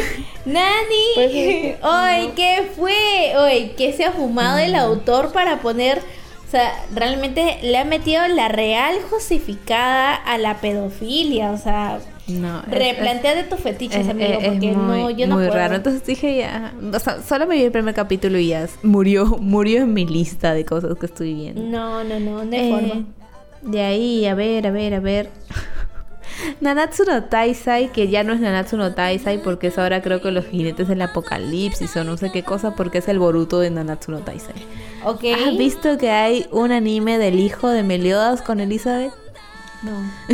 Nani, pues, ay, ¿qué fue? Ay, ¿qué se ha fumado el autor para poner? O sea, realmente le ha metido la real justificada a la pedofilia. O sea, no, replantéate tus fetiches, amigo, porque yo no muy puedo. raro. Entonces dije ya, o sea, solo me vi el primer capítulo y ya murió en mi lista de cosas que estoy viendo. No hay forma. De ahí, a ver. Nanatsu no Taizai, que ya no es Nanatsu no Taizai porque es ahora creo que los jinetes del apocalipsis o no sé qué cosa, porque es el Boruto de Nanatsu no Taizai. Okay. ¿Has visto que hay un anime del hijo de Meliodas con Elizabeth? No.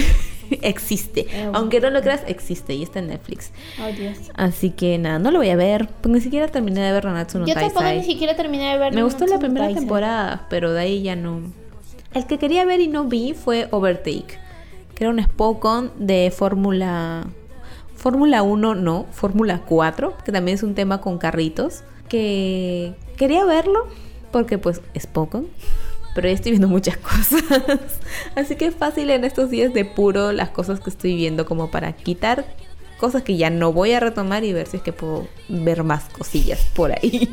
Existe. Aunque no lo creas, existe y está en Netflix. Oh, Dios. Así que nada, no lo voy a ver. Porque ni siquiera terminé de ver Nanatsu no Taizai. Yo tampoco ni siquiera terminé de ver. Me gustó la primera Taizai. temporada, pero de ahí ya no. El que quería ver y no vi fue Overtake, que era un Spokon de Fórmula 1, no, Fórmula 4, que también es un tema con carritos, que quería verlo porque pues Spokon. Pero ya estoy viendo muchas cosas. Así que es fácil en estos días de puro las cosas que estoy viendo, como para quitar cosas que ya no voy a retomar y ver si es que puedo ver más cosillas por ahí.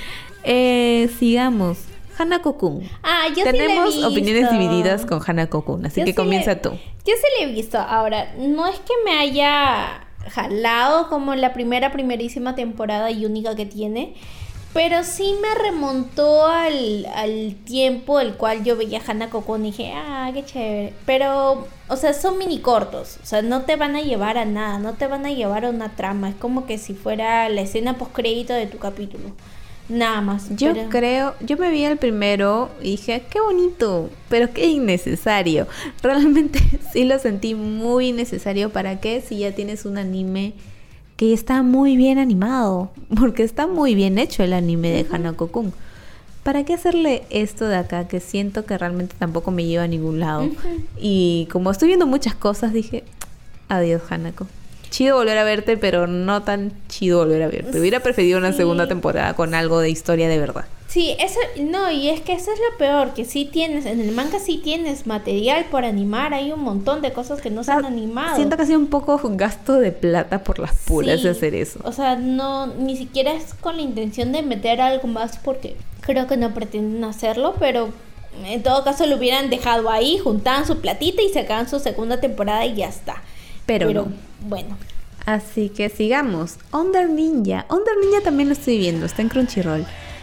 Sigamos. Hanako-kun. Yo Tenemos sí la he opiniones visto. divididas con Hanako-kun, así Yo que sí comienza tú. Yo sí la he visto. Ahora, no es que me haya jalado como la primerísima temporada y única que tiene, pero sí me remontó al tiempo el cual yo veía Hanako-kun y dije, qué chévere. Pero, o sea, son mini cortos. O sea, no te van a llevar a nada, no te van a llevar a una trama. Es como que si fuera la escena postcrédito de tu capítulo. Nada más. Yo me vi el primero y dije, qué bonito, pero qué innecesario. Realmente sí lo sentí muy innecesario. ¿Para qué? Si ya tienes un anime que está muy bien animado, porque está muy bien hecho el anime de Hanako-kun. ¿Para qué hacerle esto de acá que siento que realmente tampoco me lleva a ningún lado? Y como estoy viendo muchas cosas, dije, adiós Hanako. Chido volver a verte, pero no tan chido volver a verte. Hubiera preferido una segunda temporada con algo de historia de verdad. Sí, y es que eso es lo peor, que sí tienes, en el manga sí tienes material por animar, hay un montón de cosas que no se han animado. Siento que ha sido un poco gasto de plata por las puras de hacer eso. O sea, ni siquiera es con la intención de meter algo más porque creo que no pretenden hacerlo, pero en todo caso lo hubieran dejado ahí, juntaban su platita y sacaban su segunda temporada y ya está. Pero no. Bueno. Así que sigamos. Under Ninja también lo estoy viendo, está en Crunchyroll.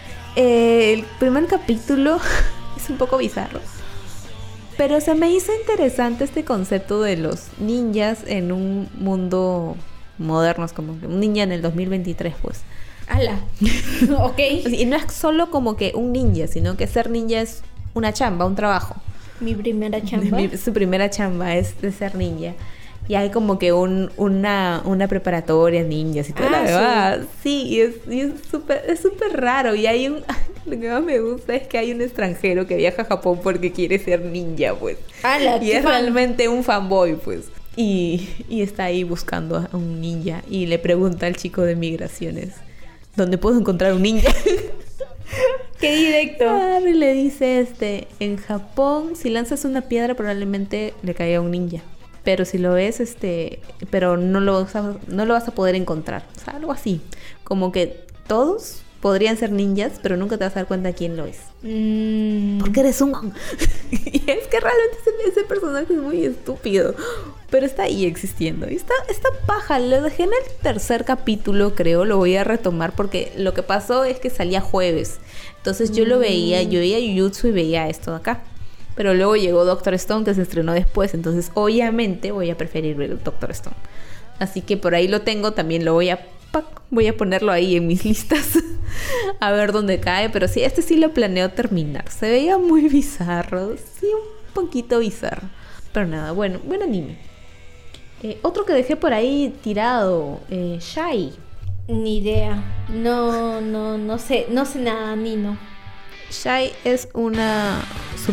El primer capítulo es un poco bizarro, pero se me hizo interesante este concepto de los ninjas en un mundo moderno, es como que un ninja en el 2023, pues. ¡Hala! Ok. Y no es solo como que un ninja, sino que ser ninja es una chamba, un trabajo. Mi primera chamba. Su primera chamba es de ser ninja. Y hay como que una preparatoria ninjas y todo la verdad. Sí, y es súper raro. Y hay lo que más me gusta es que hay un extranjero que viaja a Japón porque quiere ser ninja, pues. Y es realmente un fanboy, pues. Y está ahí buscando a un ninja. Y le pregunta al chico de migraciones, ¿dónde puedo encontrar un ninja? ¡Qué directo! Y le dice, en Japón, si lanzas una piedra probablemente le caiga un ninja. Pero si lo ves, pero no lo vas a poder encontrar. O sea, algo así. Como que todos podrían ser ninjas, pero nunca te vas a dar cuenta quién lo es. Porque eres un... Y es que realmente ese personaje es muy estúpido, pero está ahí existiendo. Y está paja. Lo dejé en el tercer capítulo, creo. Lo voy a retomar porque lo que pasó es que salía jueves. Entonces yo veía Jujutsu y veía esto de acá. Pero luego llegó Doctor Stone, que se estrenó después. Entonces obviamente voy a preferir ver el Doctor Stone. Así que por ahí lo tengo. También lo voy a ponerlo ahí en mis listas. A ver dónde cae. Pero sí, este sí lo planeo terminar. Se veía muy bizarro. Sí, un poquito bizarro. Pero nada, bueno, buen anime. Otro que dejé por ahí tirado, Shai. Ni idea. No sé nada, Nino. Shai es una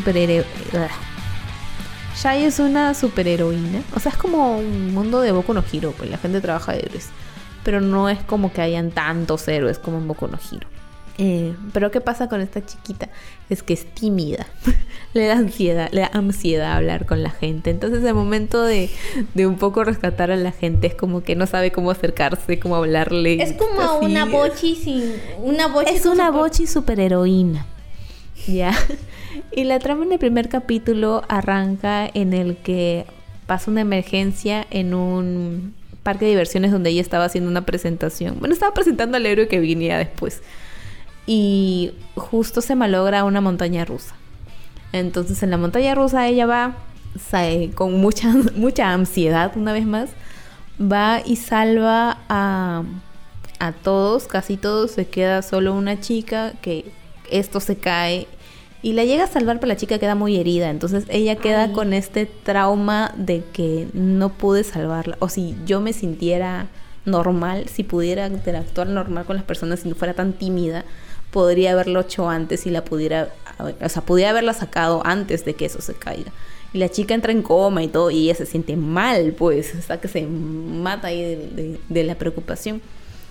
Shai es una superheroína. O sea, es como un mundo de Boku no Hero, pues la gente trabaja de héroes. Pero no es como que hayan tantos héroes como en Boku no Hero. Pero ¿qué pasa con esta chiquita? Es que es tímida. le da ansiedad hablar con la gente. Entonces el momento de un poco rescatar a la gente es como que no sabe cómo acercarse, cómo hablarle. Es como así. una bochi Es una bochi superheroína. Ya. Y la trama en el primer capítulo arranca en el que pasa una emergencia en un parque de diversiones donde ella estaba haciendo una presentación. Bueno, estaba presentando al héroe que venía después. Y justo se malogra una montaña rusa. Entonces en la montaña rusa ella va con mucha ansiedad, una vez más. Va y salva a todos, casi todos. Se queda solo una chica que esto se cae. Y la llega a salvar, pero la chica queda muy herida. Entonces ella queda con este trauma de que no pude salvarla. O si yo me sintiera normal, si pudiera interactuar normal con las personas, si no fuera tan tímida, podría haberlo hecho antes y pudiera haberla sacado antes de que eso se caiga. Y la chica entra en coma y todo, y ella se siente mal, pues, hasta que se mata ahí de la preocupación.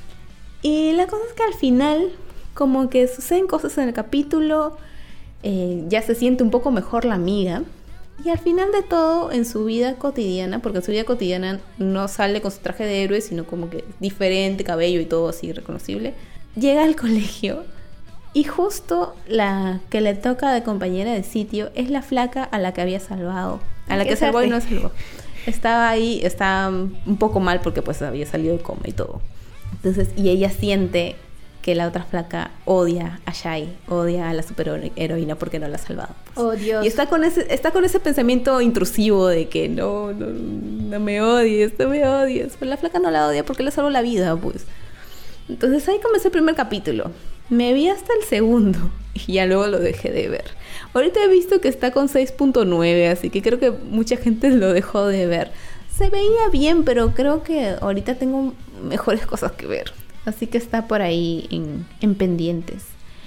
Y la cosa es que al final, como que suceden cosas en el capítulo, ya se siente un poco mejor la amiga. Y al final de todo, en su vida cotidiana, porque en su vida cotidiana no sale con su traje de héroe, sino como que diferente, cabello y todo así reconocible, llega al colegio. Y justo la que le toca de compañera de sitio es la flaca a la que había salvado. A la que salvó y no salvó. Estaba ahí, estaba un poco mal porque pues había salido de coma y todo. Entonces, y ella siente que la otra flaca odia a Shai, odia a la superheroína porque no la ha salvado. Pues. Oh, Dios. Y está con ese pensamiento intrusivo de que no me odies, no me odies. Pero la flaca no la odia porque le salvó la vida, pues. Entonces ahí comenzó el primer capítulo. Me vi hasta el segundo y ya luego lo dejé de ver. Ahorita he visto que está con 6.9, así que creo que mucha gente lo dejó de ver. Se veía bien, pero creo que ahorita tengo mejores cosas que ver. Así que está por ahí en pendientes.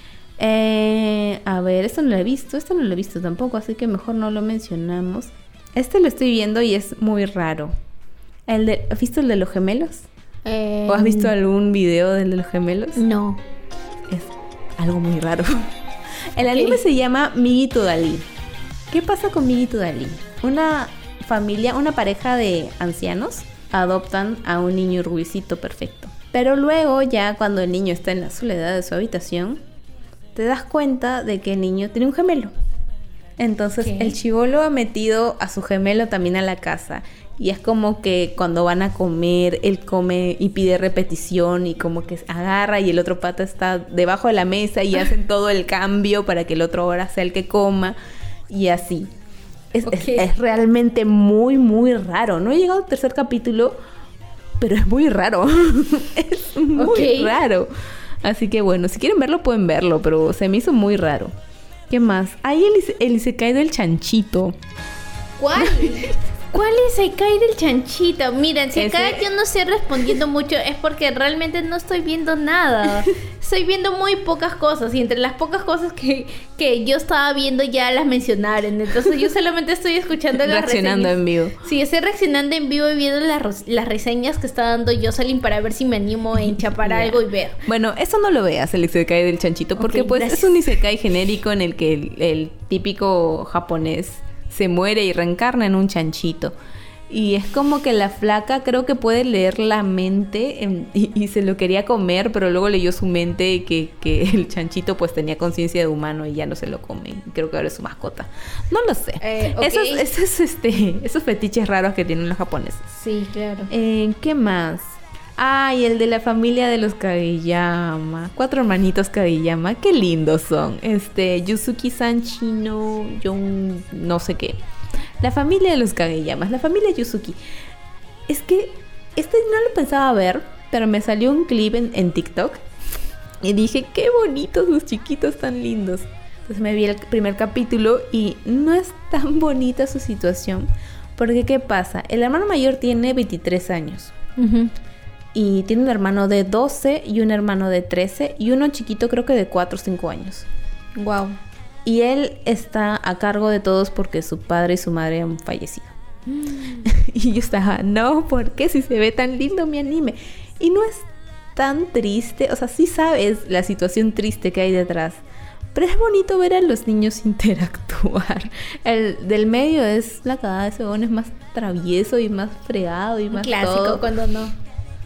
A ver, esto no lo he visto tampoco, así que mejor no lo mencionamos. Este lo estoy viendo y es muy raro. ¿Has visto el de los gemelos? ¿O has visto algún video del de los gemelos? No. Es algo muy raro. El anime se llama Migi to Dali. ¿Qué pasa con Migi to Dali? Una pareja de ancianos adoptan a un niño rubiecito perfecto. Pero luego ya cuando el niño está en la soledad de su habitación, te das cuenta de que el niño tiene un gemelo. Entonces el chibolo ha metido a su gemelo también a la casa. Y es como que cuando van a comer, él come y pide repetición y como que agarra y el otro pata está debajo de la mesa y hacen todo el cambio para que el otro ahora sea el que coma y así. Es realmente muy, muy raro. No he llegado al tercer capítulo, pero es muy raro. Es muy raro. Así que bueno, si quieren verlo pueden verlo, pero se me hizo muy raro. ¿Qué más? Hay el isekai del chanchito. ¿Cuál? ¿Cuál es Isekai del chanchito? Miren, si acá yo no estoy respondiendo mucho es porque realmente no estoy viendo nada. Estoy viendo muy pocas cosas y entre las pocas cosas que yo estaba viendo ya las mencionaron. Entonces yo solamente estoy escuchando las reaccionando reseñas. En vivo. Sí, estoy reaccionando en vivo y viendo las reseñas que está dando Jocelyn para ver si me animo a enchapar algo y ver. Bueno, eso no lo veas, el isekai del chanchito, porque pues gracias. Es un isekai genérico en el que el típico japonés se muere y reencarna en un chanchito. Y es como que la flaca creo que puede leer la mente y se lo quería comer, pero luego leyó su mente que el chanchito pues tenía conciencia de humano y ya no se lo come. Creo que ahora es su mascota. No lo sé. Okay. Esos fetiches raros que tienen los japoneses. Sí, claro. ¿Qué más? Y el de la familia de los Kageyama. 4 hermanitos Kageyama. Qué lindos son. Yuzuki-san chino, no sé qué. La familia de los Kageyamas, la familia Yuzuki. Es que no lo pensaba ver, pero me salió un clip en TikTok y dije, qué bonitos sus chiquitos tan lindos. Entonces me vi el primer capítulo y no es tan bonita su situación, porque ¿qué pasa? El hermano mayor tiene 23 años. Uh-huh. Y tiene un hermano de 12 y un hermano de 13 y uno chiquito creo que de 4 o 5 años. Wow. Y él está a cargo de todos porque su padre y su madre han fallecido. Y yo estaba, no, ¿por qué? Si se ve tan lindo mi anime. Y no es tan triste, o sea, sí sabes la situación triste que hay detrás, pero es bonito ver a los niños interactuar. El del medio es la cagada, ese huevón es más travieso y más fregado y más clásico todo. Cuando no.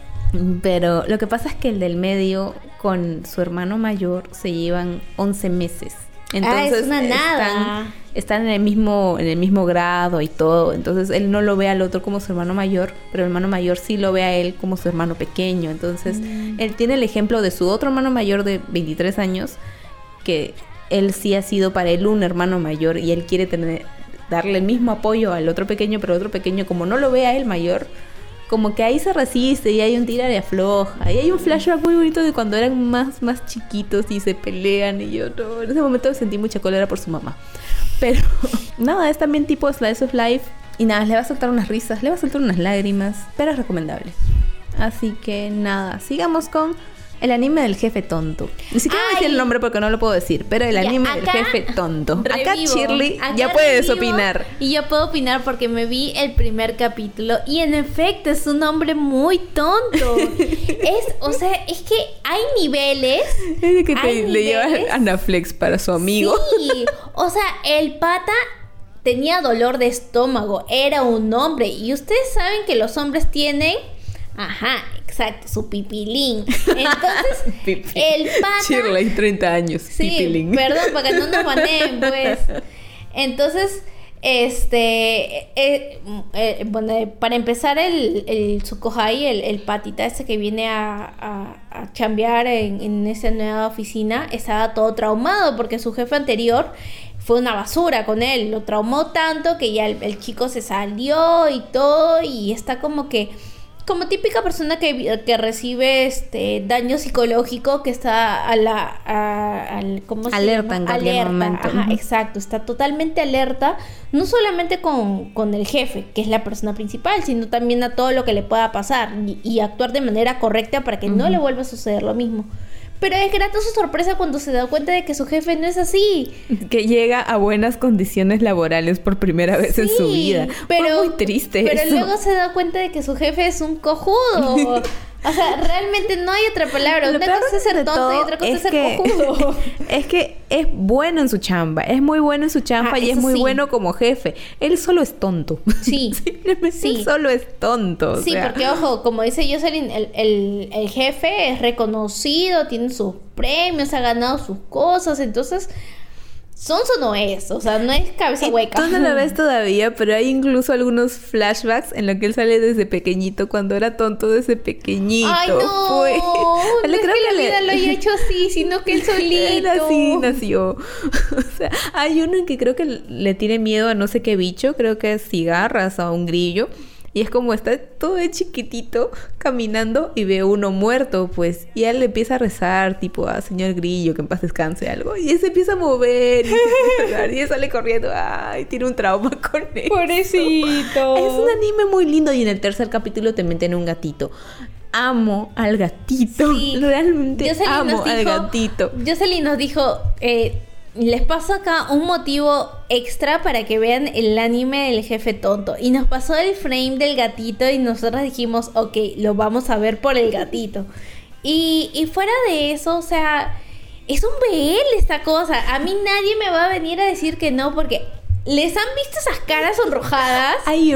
Pero lo que pasa es que el del medio con su hermano mayor se llevan 11 meses. Entonces es una nada. Están en el mismo grado y todo. Entonces él no lo ve al otro como su hermano mayor, pero el hermano mayor sí lo ve a él como su hermano pequeño. Entonces él tiene el ejemplo de su otro hermano mayor de 23 años, que él sí ha sido para él un hermano mayor y él quiere darle el mismo apoyo al otro pequeño, pero el otro pequeño, como no lo ve a él mayor, como que ahí se resiste y hay un tira de afloja. Y hay un flashback muy bonito de cuando eran más chiquitos y se pelean. Y yo no, en ese momento sentí mucha cólera por su mamá. Pero nada, es también tipo Slice of Life. Y nada, le va a soltar unas risas, le va a soltar unas lágrimas, pero es recomendable. Así que nada, sigamos con el anime del jefe tonto. Ni siquiera voy a decir el nombre porque no lo puedo decir, pero el anime del jefe tonto. Acá Shirley ya puedes opinar. Y yo puedo opinar porque me vi el primer capítulo y en efecto es un hombre muy tonto. Es que hay niveles. Es de que le llevas Anaflex para su amigo. Sí, o sea, el pata tenía dolor de estómago, era un hombre y ustedes saben que los hombres tienen... Ajá, exacto, su pipilín. Entonces, el pata... Shirley, 30 años, sí, pipilín. Perdón, para que no nos baneen, pues. Entonces, bueno, para empezar, el Tsukuhai, el patita ese que viene a chambear en esa nueva oficina, estaba todo traumado porque su jefe anterior fue una basura con él. Lo traumó tanto que ya el chico se salió y todo, y está como típica persona que recibe daño psicológico, que está ¿cómo se alerta llama? En cualquier momento. Ajá, exacto, está totalmente alerta, no solamente con el jefe, que es la persona principal, sino también a todo lo que le pueda pasar y actuar de manera correcta para que no le vuelva a suceder lo mismo. Pero es grata su sorpresa cuando se da cuenta de que su jefe no es así. Que llega a buenas condiciones laborales por primera vez en su vida. Fue muy triste pero eso. luego se da cuenta de que su jefe es un cojudo. O sea, realmente no hay otra palabra. Una cosa es ser tonto y otra cosa es ser cojudo. Es que es bueno en su chamba. Es muy bueno en su chamba y es muy bueno como jefe. Él solo es tonto. Sí. Simplemente él solo es tonto. Sí, porque ojo, como dice Jocelyn, el jefe es reconocido, tiene sus premios, ha ganado sus cosas, entonces... Sonso no es, o sea, no es cabeza hueca. Tú no lo ves todavía, pero hay incluso algunos flashbacks en los que él sale desde pequeñito, cuando era tonto desde pequeñito. ¡Ay, no! No es que la vida lo haya hecho así, sino que él solito. Él así nació. O sea, hay uno en que creo que le tiene miedo a no sé qué bicho, creo que es cigarras o a un grillo. Y es como está todo de chiquitito caminando y ve uno muerto, pues. Y él le empieza a rezar, tipo, señor Grillo, que en paz descanse algo. Y él se empieza a mover y él sale corriendo. Ay, tiene un trauma con eso. Pobrecito. Es un anime muy lindo y en el tercer capítulo te meten un gatito. Amo al gatito. Sí. Realmente amo al gatito. Jocelyn nos dijo... les paso acá un motivo extra para que vean el anime del jefe tonto. Y nos pasó el frame del gatito y nosotros dijimos, ok, lo vamos a ver por el gatito. Y fuera de eso, o sea, es un BL esta cosa. A mí nadie me va a venir a decir que no, porque ¿les han visto esas caras sonrojadas? Hay un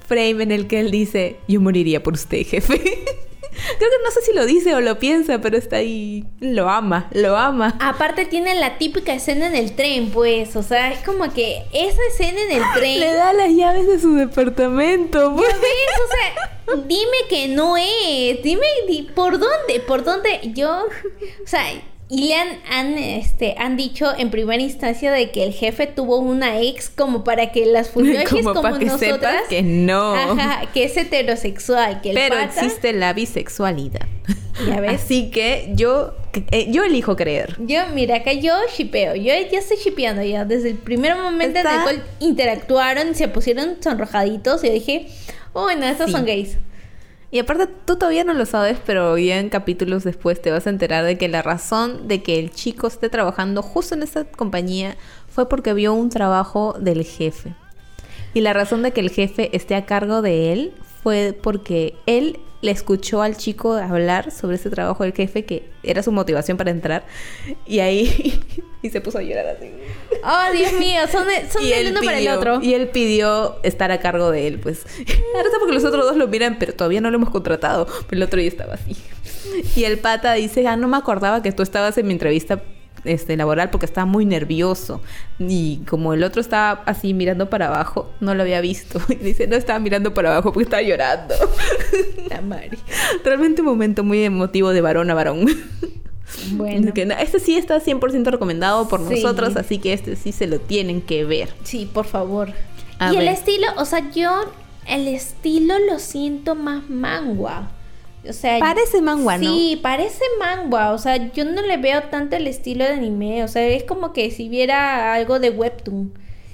frame en el que él dice, yo moriría por usted, jefe. Creo que no sé si lo dice o lo piensa, pero está ahí. Lo ama. Aparte tiene la típica escena en el tren, pues. O sea, es como que esa escena en el tren... Le da las llaves de su departamento, pues. ¿Ya ves? O sea, dime que no es. Dime, ¿por dónde? ¿Por dónde? Yo... O sea... Y le han dicho en primera instancia de que el jefe tuvo una ex como para que las funioches como para que nosotras... sepas que no. Ajá, que es heterosexual, que el Pero pata... existe la bisexualidad. ¿Ya ves? Así que yo elijo creer. Yo, mira, acá yo shippeo. Yo ya estoy shippeando ya. Desde el primer momento en el cual interactuaron y se pusieron sonrojaditos, y dije, bueno, estos son gays. Y aparte, tú todavía no lo sabes, pero ya en capítulos después te vas a enterar de que la razón de que el chico esté trabajando justo en esta compañía fue porque vio un trabajo del jefe. Y la razón de que el jefe esté a cargo de él fue porque él le escuchó al chico hablar sobre ese trabajo del jefe, que era su motivación para entrar. Y ahí... y se puso a llorar así. Oh, Dios mío, son del uno para el otro. Y él pidió estar a cargo de él, pues. Ahora está porque los otros dos lo miran, pero todavía no lo hemos contratado. Pero el otro ya estaba así. Y el pata dice, no me acordaba que tú estabas en mi entrevista laboral porque estaba muy nervioso. Y como el otro estaba así mirando para abajo, no lo había visto. Y dice, no estaba mirando para abajo porque estaba llorando. La Mari. Realmente un momento muy emotivo de varón a varón. Bueno. Este sí está 100% recomendado por nosotros, así que este sí se lo tienen que ver. Sí, por favor. A y ver. el estilo, o sea, yo el estilo lo siento más mangua. O sea, parece mangua, ¿no? Sí, parece mangua. O sea, yo no le veo tanto el estilo de anime. O sea, es como que si viera algo de webtoon.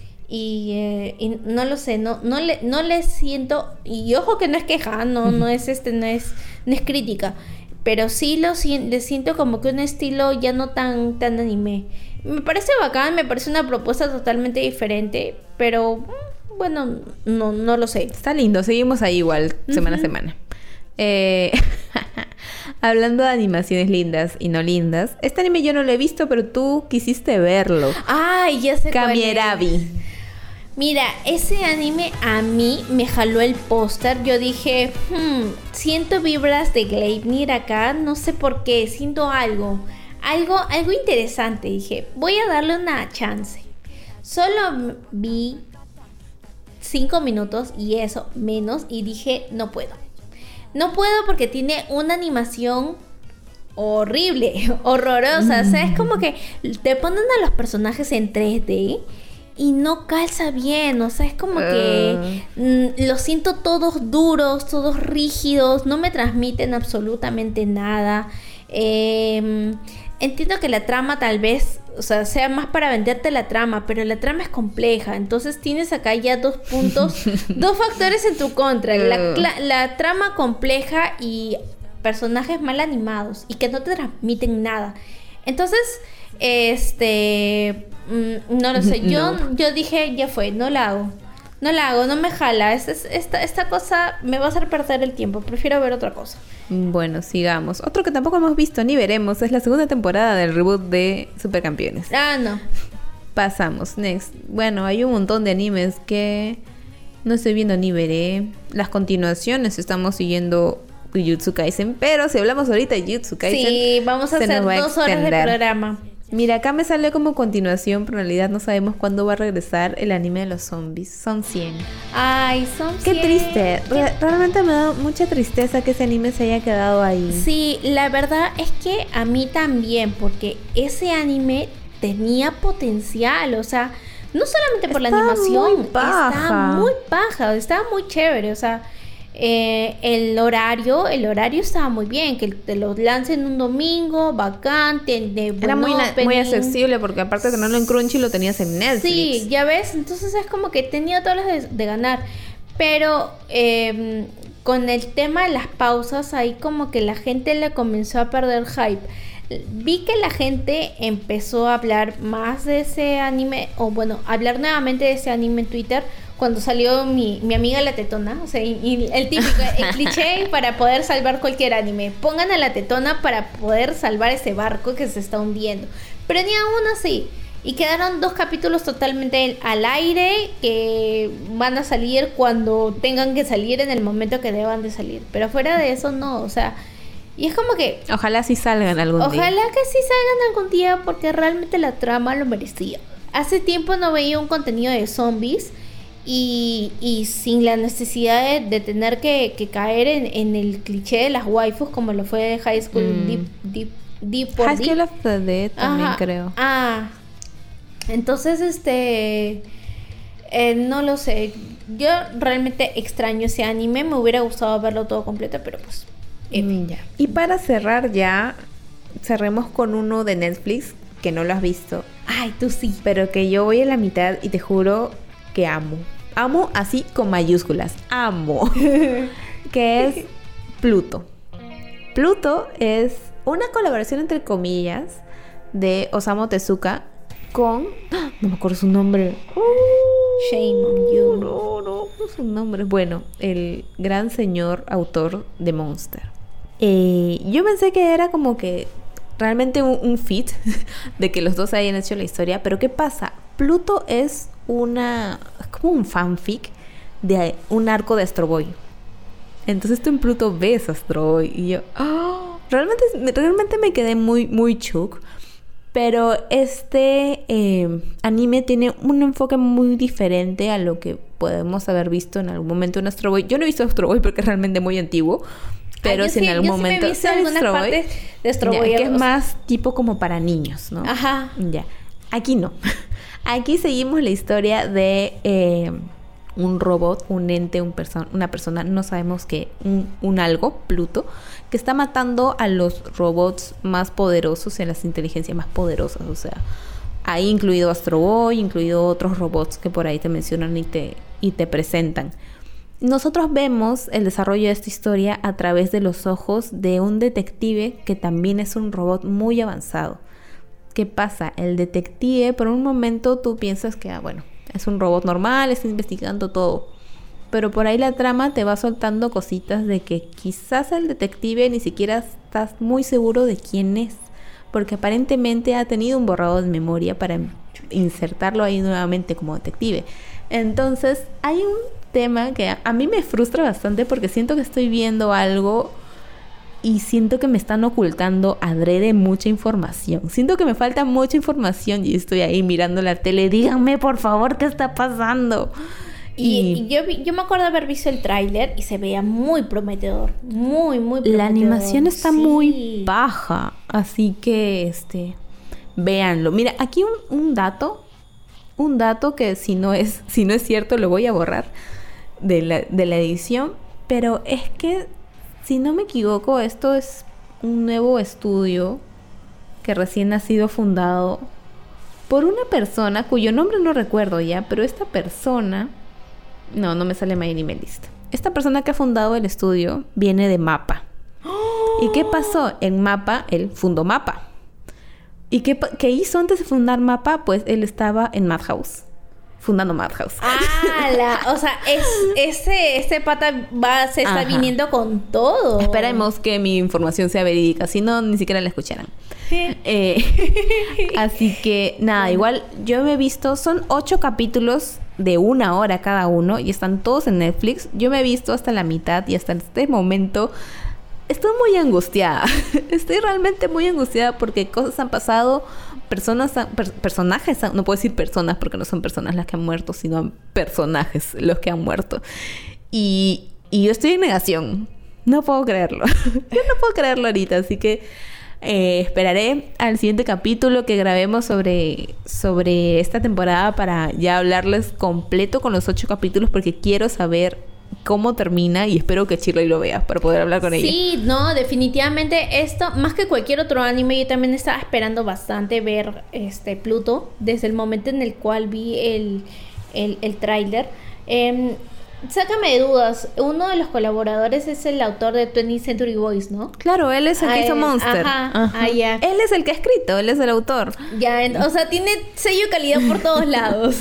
Y no lo sé, no le siento. Y ojo que no es queja, no es crítica. Pero sí le siento como que un estilo ya no tan anime. Me parece bacán, me parece una propuesta totalmente diferente. Pero bueno, no lo sé. Está lindo, seguimos ahí igual, semana a semana. Hablando de animaciones lindas y no lindas, este anime yo no lo he visto, pero tú quisiste verlo. Ay, ya sé cuál es. Kamierabi. Mira, ese anime a mí me jaló el póster. Yo dije, siento vibras de Gleipnir acá, no sé por qué, siento algo interesante. Dije, voy a darle una chance. Solo vi 5 minutos y eso, menos, y dije, no puedo porque tiene una animación horrible, horrorosa. O sea, es como que te ponen a los personajes en 3D y no calza bien. O sea, es como que los siento todos duros, todos rígidos, no me transmiten absolutamente nada. Entiendo que la trama tal vez, o sea, sea más para venderte la trama, pero la trama es compleja. Entonces tienes acá ya 2 puntos, 2 factores en tu contra. La trama compleja y personajes mal animados y que no te transmiten nada. Entonces, no lo sé. Yo dije, ya fue, no la hago, no me jala. Esta cosa me va a hacer perder el tiempo. Prefiero ver otra cosa. Bueno, sigamos. Otro que tampoco hemos visto ni veremos es la segunda temporada del reboot de Supercampeones. No. Pasamos, next. Bueno, hay un montón de animes que no estoy viendo ni veré. Las continuaciones estamos siguiendo Jujutsu Kaisen, pero si hablamos ahorita de Jujutsu Kaisen, sí, vamos a hacer 2 horas de programa. Mira, acá me sale como continuación, pero en realidad no sabemos cuándo va a regresar el anime de los zombies. Son 100. Ay, son 100. Qué triste. Realmente me da mucha tristeza que ese anime se haya quedado ahí. Sí, la verdad es que a mí también, porque ese anime tenía potencial. O sea, no solamente por la animación, estaba muy paja, estaba muy chévere. O sea, el horario estaba muy bien, que te lo lancen un domingo, bacán, era muy accesible, porque aparte de tenerlo en Crunchy lo tenías en Netflix. Sí, ya ves, entonces es como que tenía todas las de ganar, pero con el tema de las pausas, ahí como que la gente le comenzó a perder hype. Vi que la gente empezó a hablar más de ese anime, o bueno, hablar nuevamente de ese anime en Twitter, cuando salió mi amiga la tetona. O sea, y el típico, el cliché para poder salvar cualquier anime. Pongan a la tetona para poder salvar ese barco que se está hundiendo. Pero ni aún así. Y quedaron 2 capítulos totalmente al aire que van a salir cuando tengan que salir en el momento que deban de salir. Pero fuera de eso no, o sea, y es como que... Ojalá sí salgan algún día. Ojalá que sí salgan algún día porque realmente la trama lo merecía. Hace tiempo no veía un contenido de zombies y sin la necesidad de tener que caer en el cliché de las waifus como lo fue de High School Deep por High Deep. School of the Dead también creo. Entonces, no lo sé. Yo realmente extraño ese anime. Me hubiera gustado verlo todo completo, pero pues... ya. Y para cerrar ya, cerremos con uno de Netflix que no lo has visto. Ay, tú sí. Pero que yo voy a la mitad y te juro que amo. Amo así con mayúsculas. Amo. Que es Pluto. Pluto es una colaboración entre comillas de Osamu Tezuka con... no me acuerdo su nombre. Shame on you. No su nombre. Bueno, el gran señor autor de Monster. Yo pensé que era como que realmente un fit de que los dos hayan hecho la historia. Pero ¿qué pasa? Pluto es como un fanfic de un arco de Astro Boy. Entonces tú en Pluto ves Astro Boy y yo... realmente me quedé muy, muy shook. Pero este anime tiene un enfoque muy diferente a lo que podemos haber visto en algún momento en Astro Boy. Yo no he visto Astro Boy porque es realmente muy antiguo. Pero si en algún momento... Yo sí me he visto algunas partes de Astro Boy. Que es más tipo como para niños, ¿no? Ajá. Ya. Aquí no. Aquí seguimos la historia de un robot, un ente, una persona, no sabemos qué, un algo, Pluto, que está matando a los robots más poderosos y a las inteligencias más poderosas. O sea, ahí incluido Astro Boy, incluido otros robots que por ahí te mencionan y te presentan. Nosotros vemos el desarrollo de esta historia a través de los ojos de un detective que también es un robot muy avanzado. ¿Qué pasa? El detective, por un momento tú piensas que, es un robot normal, está investigando todo. Pero por ahí la trama te va soltando cositas de que quizás el detective ni siquiera estás muy seguro de quién es. Porque aparentemente ha tenido un borrado de memoria para insertarlo ahí nuevamente como detective. Entonces hay un tema que a mí me frustra bastante porque siento que estoy viendo algo... y siento que me están ocultando adrede mucha información. Siento que me falta mucha información y estoy ahí mirando la tele. Díganme, por favor, ¿qué está pasando? Y yo me acuerdo haber visto el tráiler y se veía muy prometedor. Muy, muy prometedor. La animación está muy baja. Así que, véanlo. Mira, aquí un dato. Un dato que si no es cierto lo voy a borrar de la edición. Pero es que... si no me equivoco, esto es un nuevo estudio que recién ha sido fundado por una persona cuyo nombre no recuerdo ya, pero esta persona... no me sale My Anime List. Esta persona que ha fundado el estudio viene de MAPPA. ¿Y qué pasó? En MAPPA, él fundó MAPPA. ¿Y qué hizo antes de fundar MAPPA? Pues él estaba en Madhouse. Fundando Madhouse. O sea, ese pata se está viniendo con todo. Esperemos que mi información sea verídica, si no, ni siquiera la escucharan. Así que, nada, igual yo me he visto, son 8 capítulos de 1 hora cada uno y están todos en Netflix. Yo me he visto hasta la mitad y hasta este momento estoy muy angustiada. Estoy realmente muy angustiada porque cosas han pasado... personajes, no puedo decir personas porque no son personas las que han muerto, sino personajes los que han muerto. Y yo estoy en negación. No puedo creerlo. Yo no puedo creerlo ahorita, así que esperaré al siguiente capítulo que grabemos sobre esta temporada para ya hablarles completo con los 8 capítulos porque quiero saber cómo termina y espero que Shirley lo vea para poder hablar con ella. Sí, no, definitivamente esto, más que cualquier otro anime, yo también estaba esperando bastante ver Pluto desde el momento en el cual vi el tráiler. Sácame de dudas, uno de los colaboradores es el autor de 20th Century Boys, ¿no? Claro, él es el que hizo Monster. Ajá. Ya. Él es el que ha escrito, él es el autor. Ya, o sea, tiene sello de calidad por todos lados.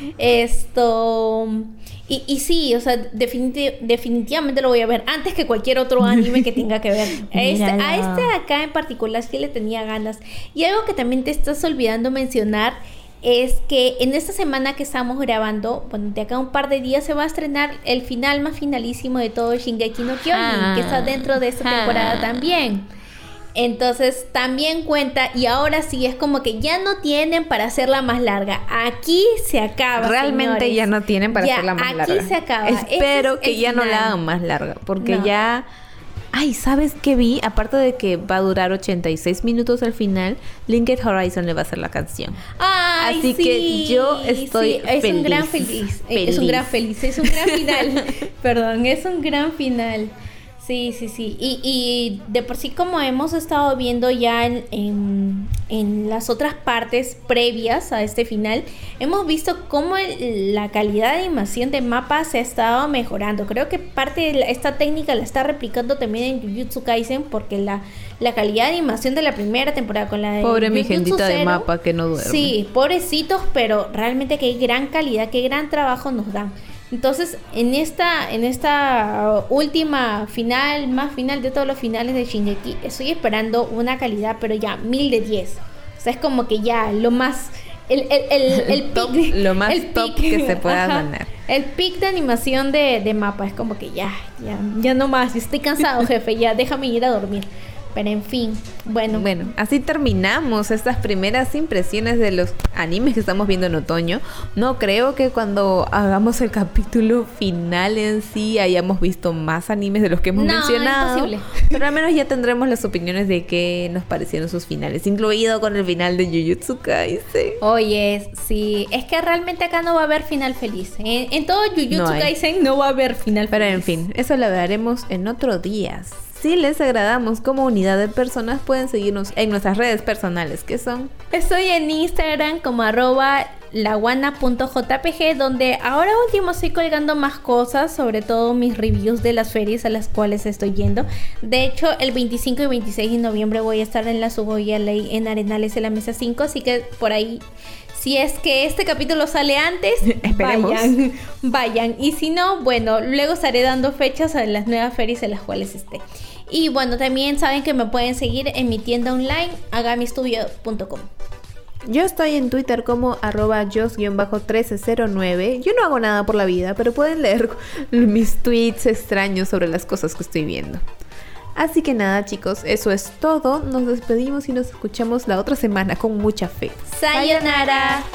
Y sí, o sea, definitivamente lo voy a ver antes que cualquier otro anime que tenga que ver. A este de acá en particular sí le tenía ganas. Y algo que también te estás olvidando mencionar es que en esta semana que estamos grabando, bueno, de acá a un par de días se va a estrenar el final más finalísimo de todo Shingeki no Kyojin, que está dentro de esta temporada también. Entonces también cuenta, y ahora sí es como que ya no tienen para hacerla más larga. Aquí se acaba. Realmente señores. ya no tienen para hacerla más larga. Aquí se acaba. Espero que ya no la hagan más larga, porque ya... Ay, ¿sabes qué vi? Aparte de que va a durar 86 minutos al final, Linked Horizon le va a hacer la canción. Ay, así que yo estoy feliz. Es un gran feliz. Es un gran final. Perdón, es un gran final. Sí. Y de por sí, como hemos estado viendo ya en las otras partes previas a este final, hemos visto cómo la calidad de animación de Mappa se ha estado mejorando. Creo que parte de esta técnica la está replicando también en Jujutsu Kaisen, porque la calidad de animación de la primera temporada con la de Pobre mi Jujutsu gentita Zero, de Mappa que no duerme. Sí, pobrecitos, pero realmente qué gran calidad, qué gran trabajo nos dan. Entonces, en esta última final, más final de todos los finales de Shingeki, estoy esperando una calidad, pero ya 1000 de 10. O sea, es como que ya lo más... El top, pic, lo más el top pic, que se pueda ganar. El pic de animación de Mappa es como que ya no más. Estoy cansado, jefe, ya déjame ir a dormir. Pero en fin, bueno, así terminamos estas primeras impresiones de los animes que estamos viendo en otoño. No creo que cuando hagamos el capítulo final en sí hayamos visto más animes de los que hemos mencionado. Imposible. Pero al menos ya tendremos las opiniones de qué nos parecieron sus finales, incluido con el final de Jujutsu Kaisen. Oye, sí, es que realmente acá no va a haber final feliz. En todo Jujutsu Kaisen no va a haber final feliz. Pero en fin, eso lo veremos en otro día. Si les agradamos como unidad de personas, pueden seguirnos en nuestras redes personales, que son... Estoy en Instagram como @laguana.jpg, donde ahora último estoy colgando más cosas, sobre todo mis reviews de las ferias a las cuales estoy yendo. De hecho, el 25 y 26 de noviembre voy a estar en la Sugoya Ley en Arenales en la mesa 5, así que por ahí... Si es que este capítulo sale antes, esperemos. Vayan. Y si no, bueno, luego estaré dando fechas a las nuevas ferias en las cuales esté. Y bueno, también saben que me pueden seguir en mi tienda online, agamistudio.com. Yo estoy en Twitter como @jos_1309. Yo no hago nada por la vida, pero pueden leer mis tweets extraños sobre las cosas que estoy viendo. Así que nada, chicos, eso es todo. Nos despedimos y nos escuchamos la otra semana con mucha fe. ¡Sayonara!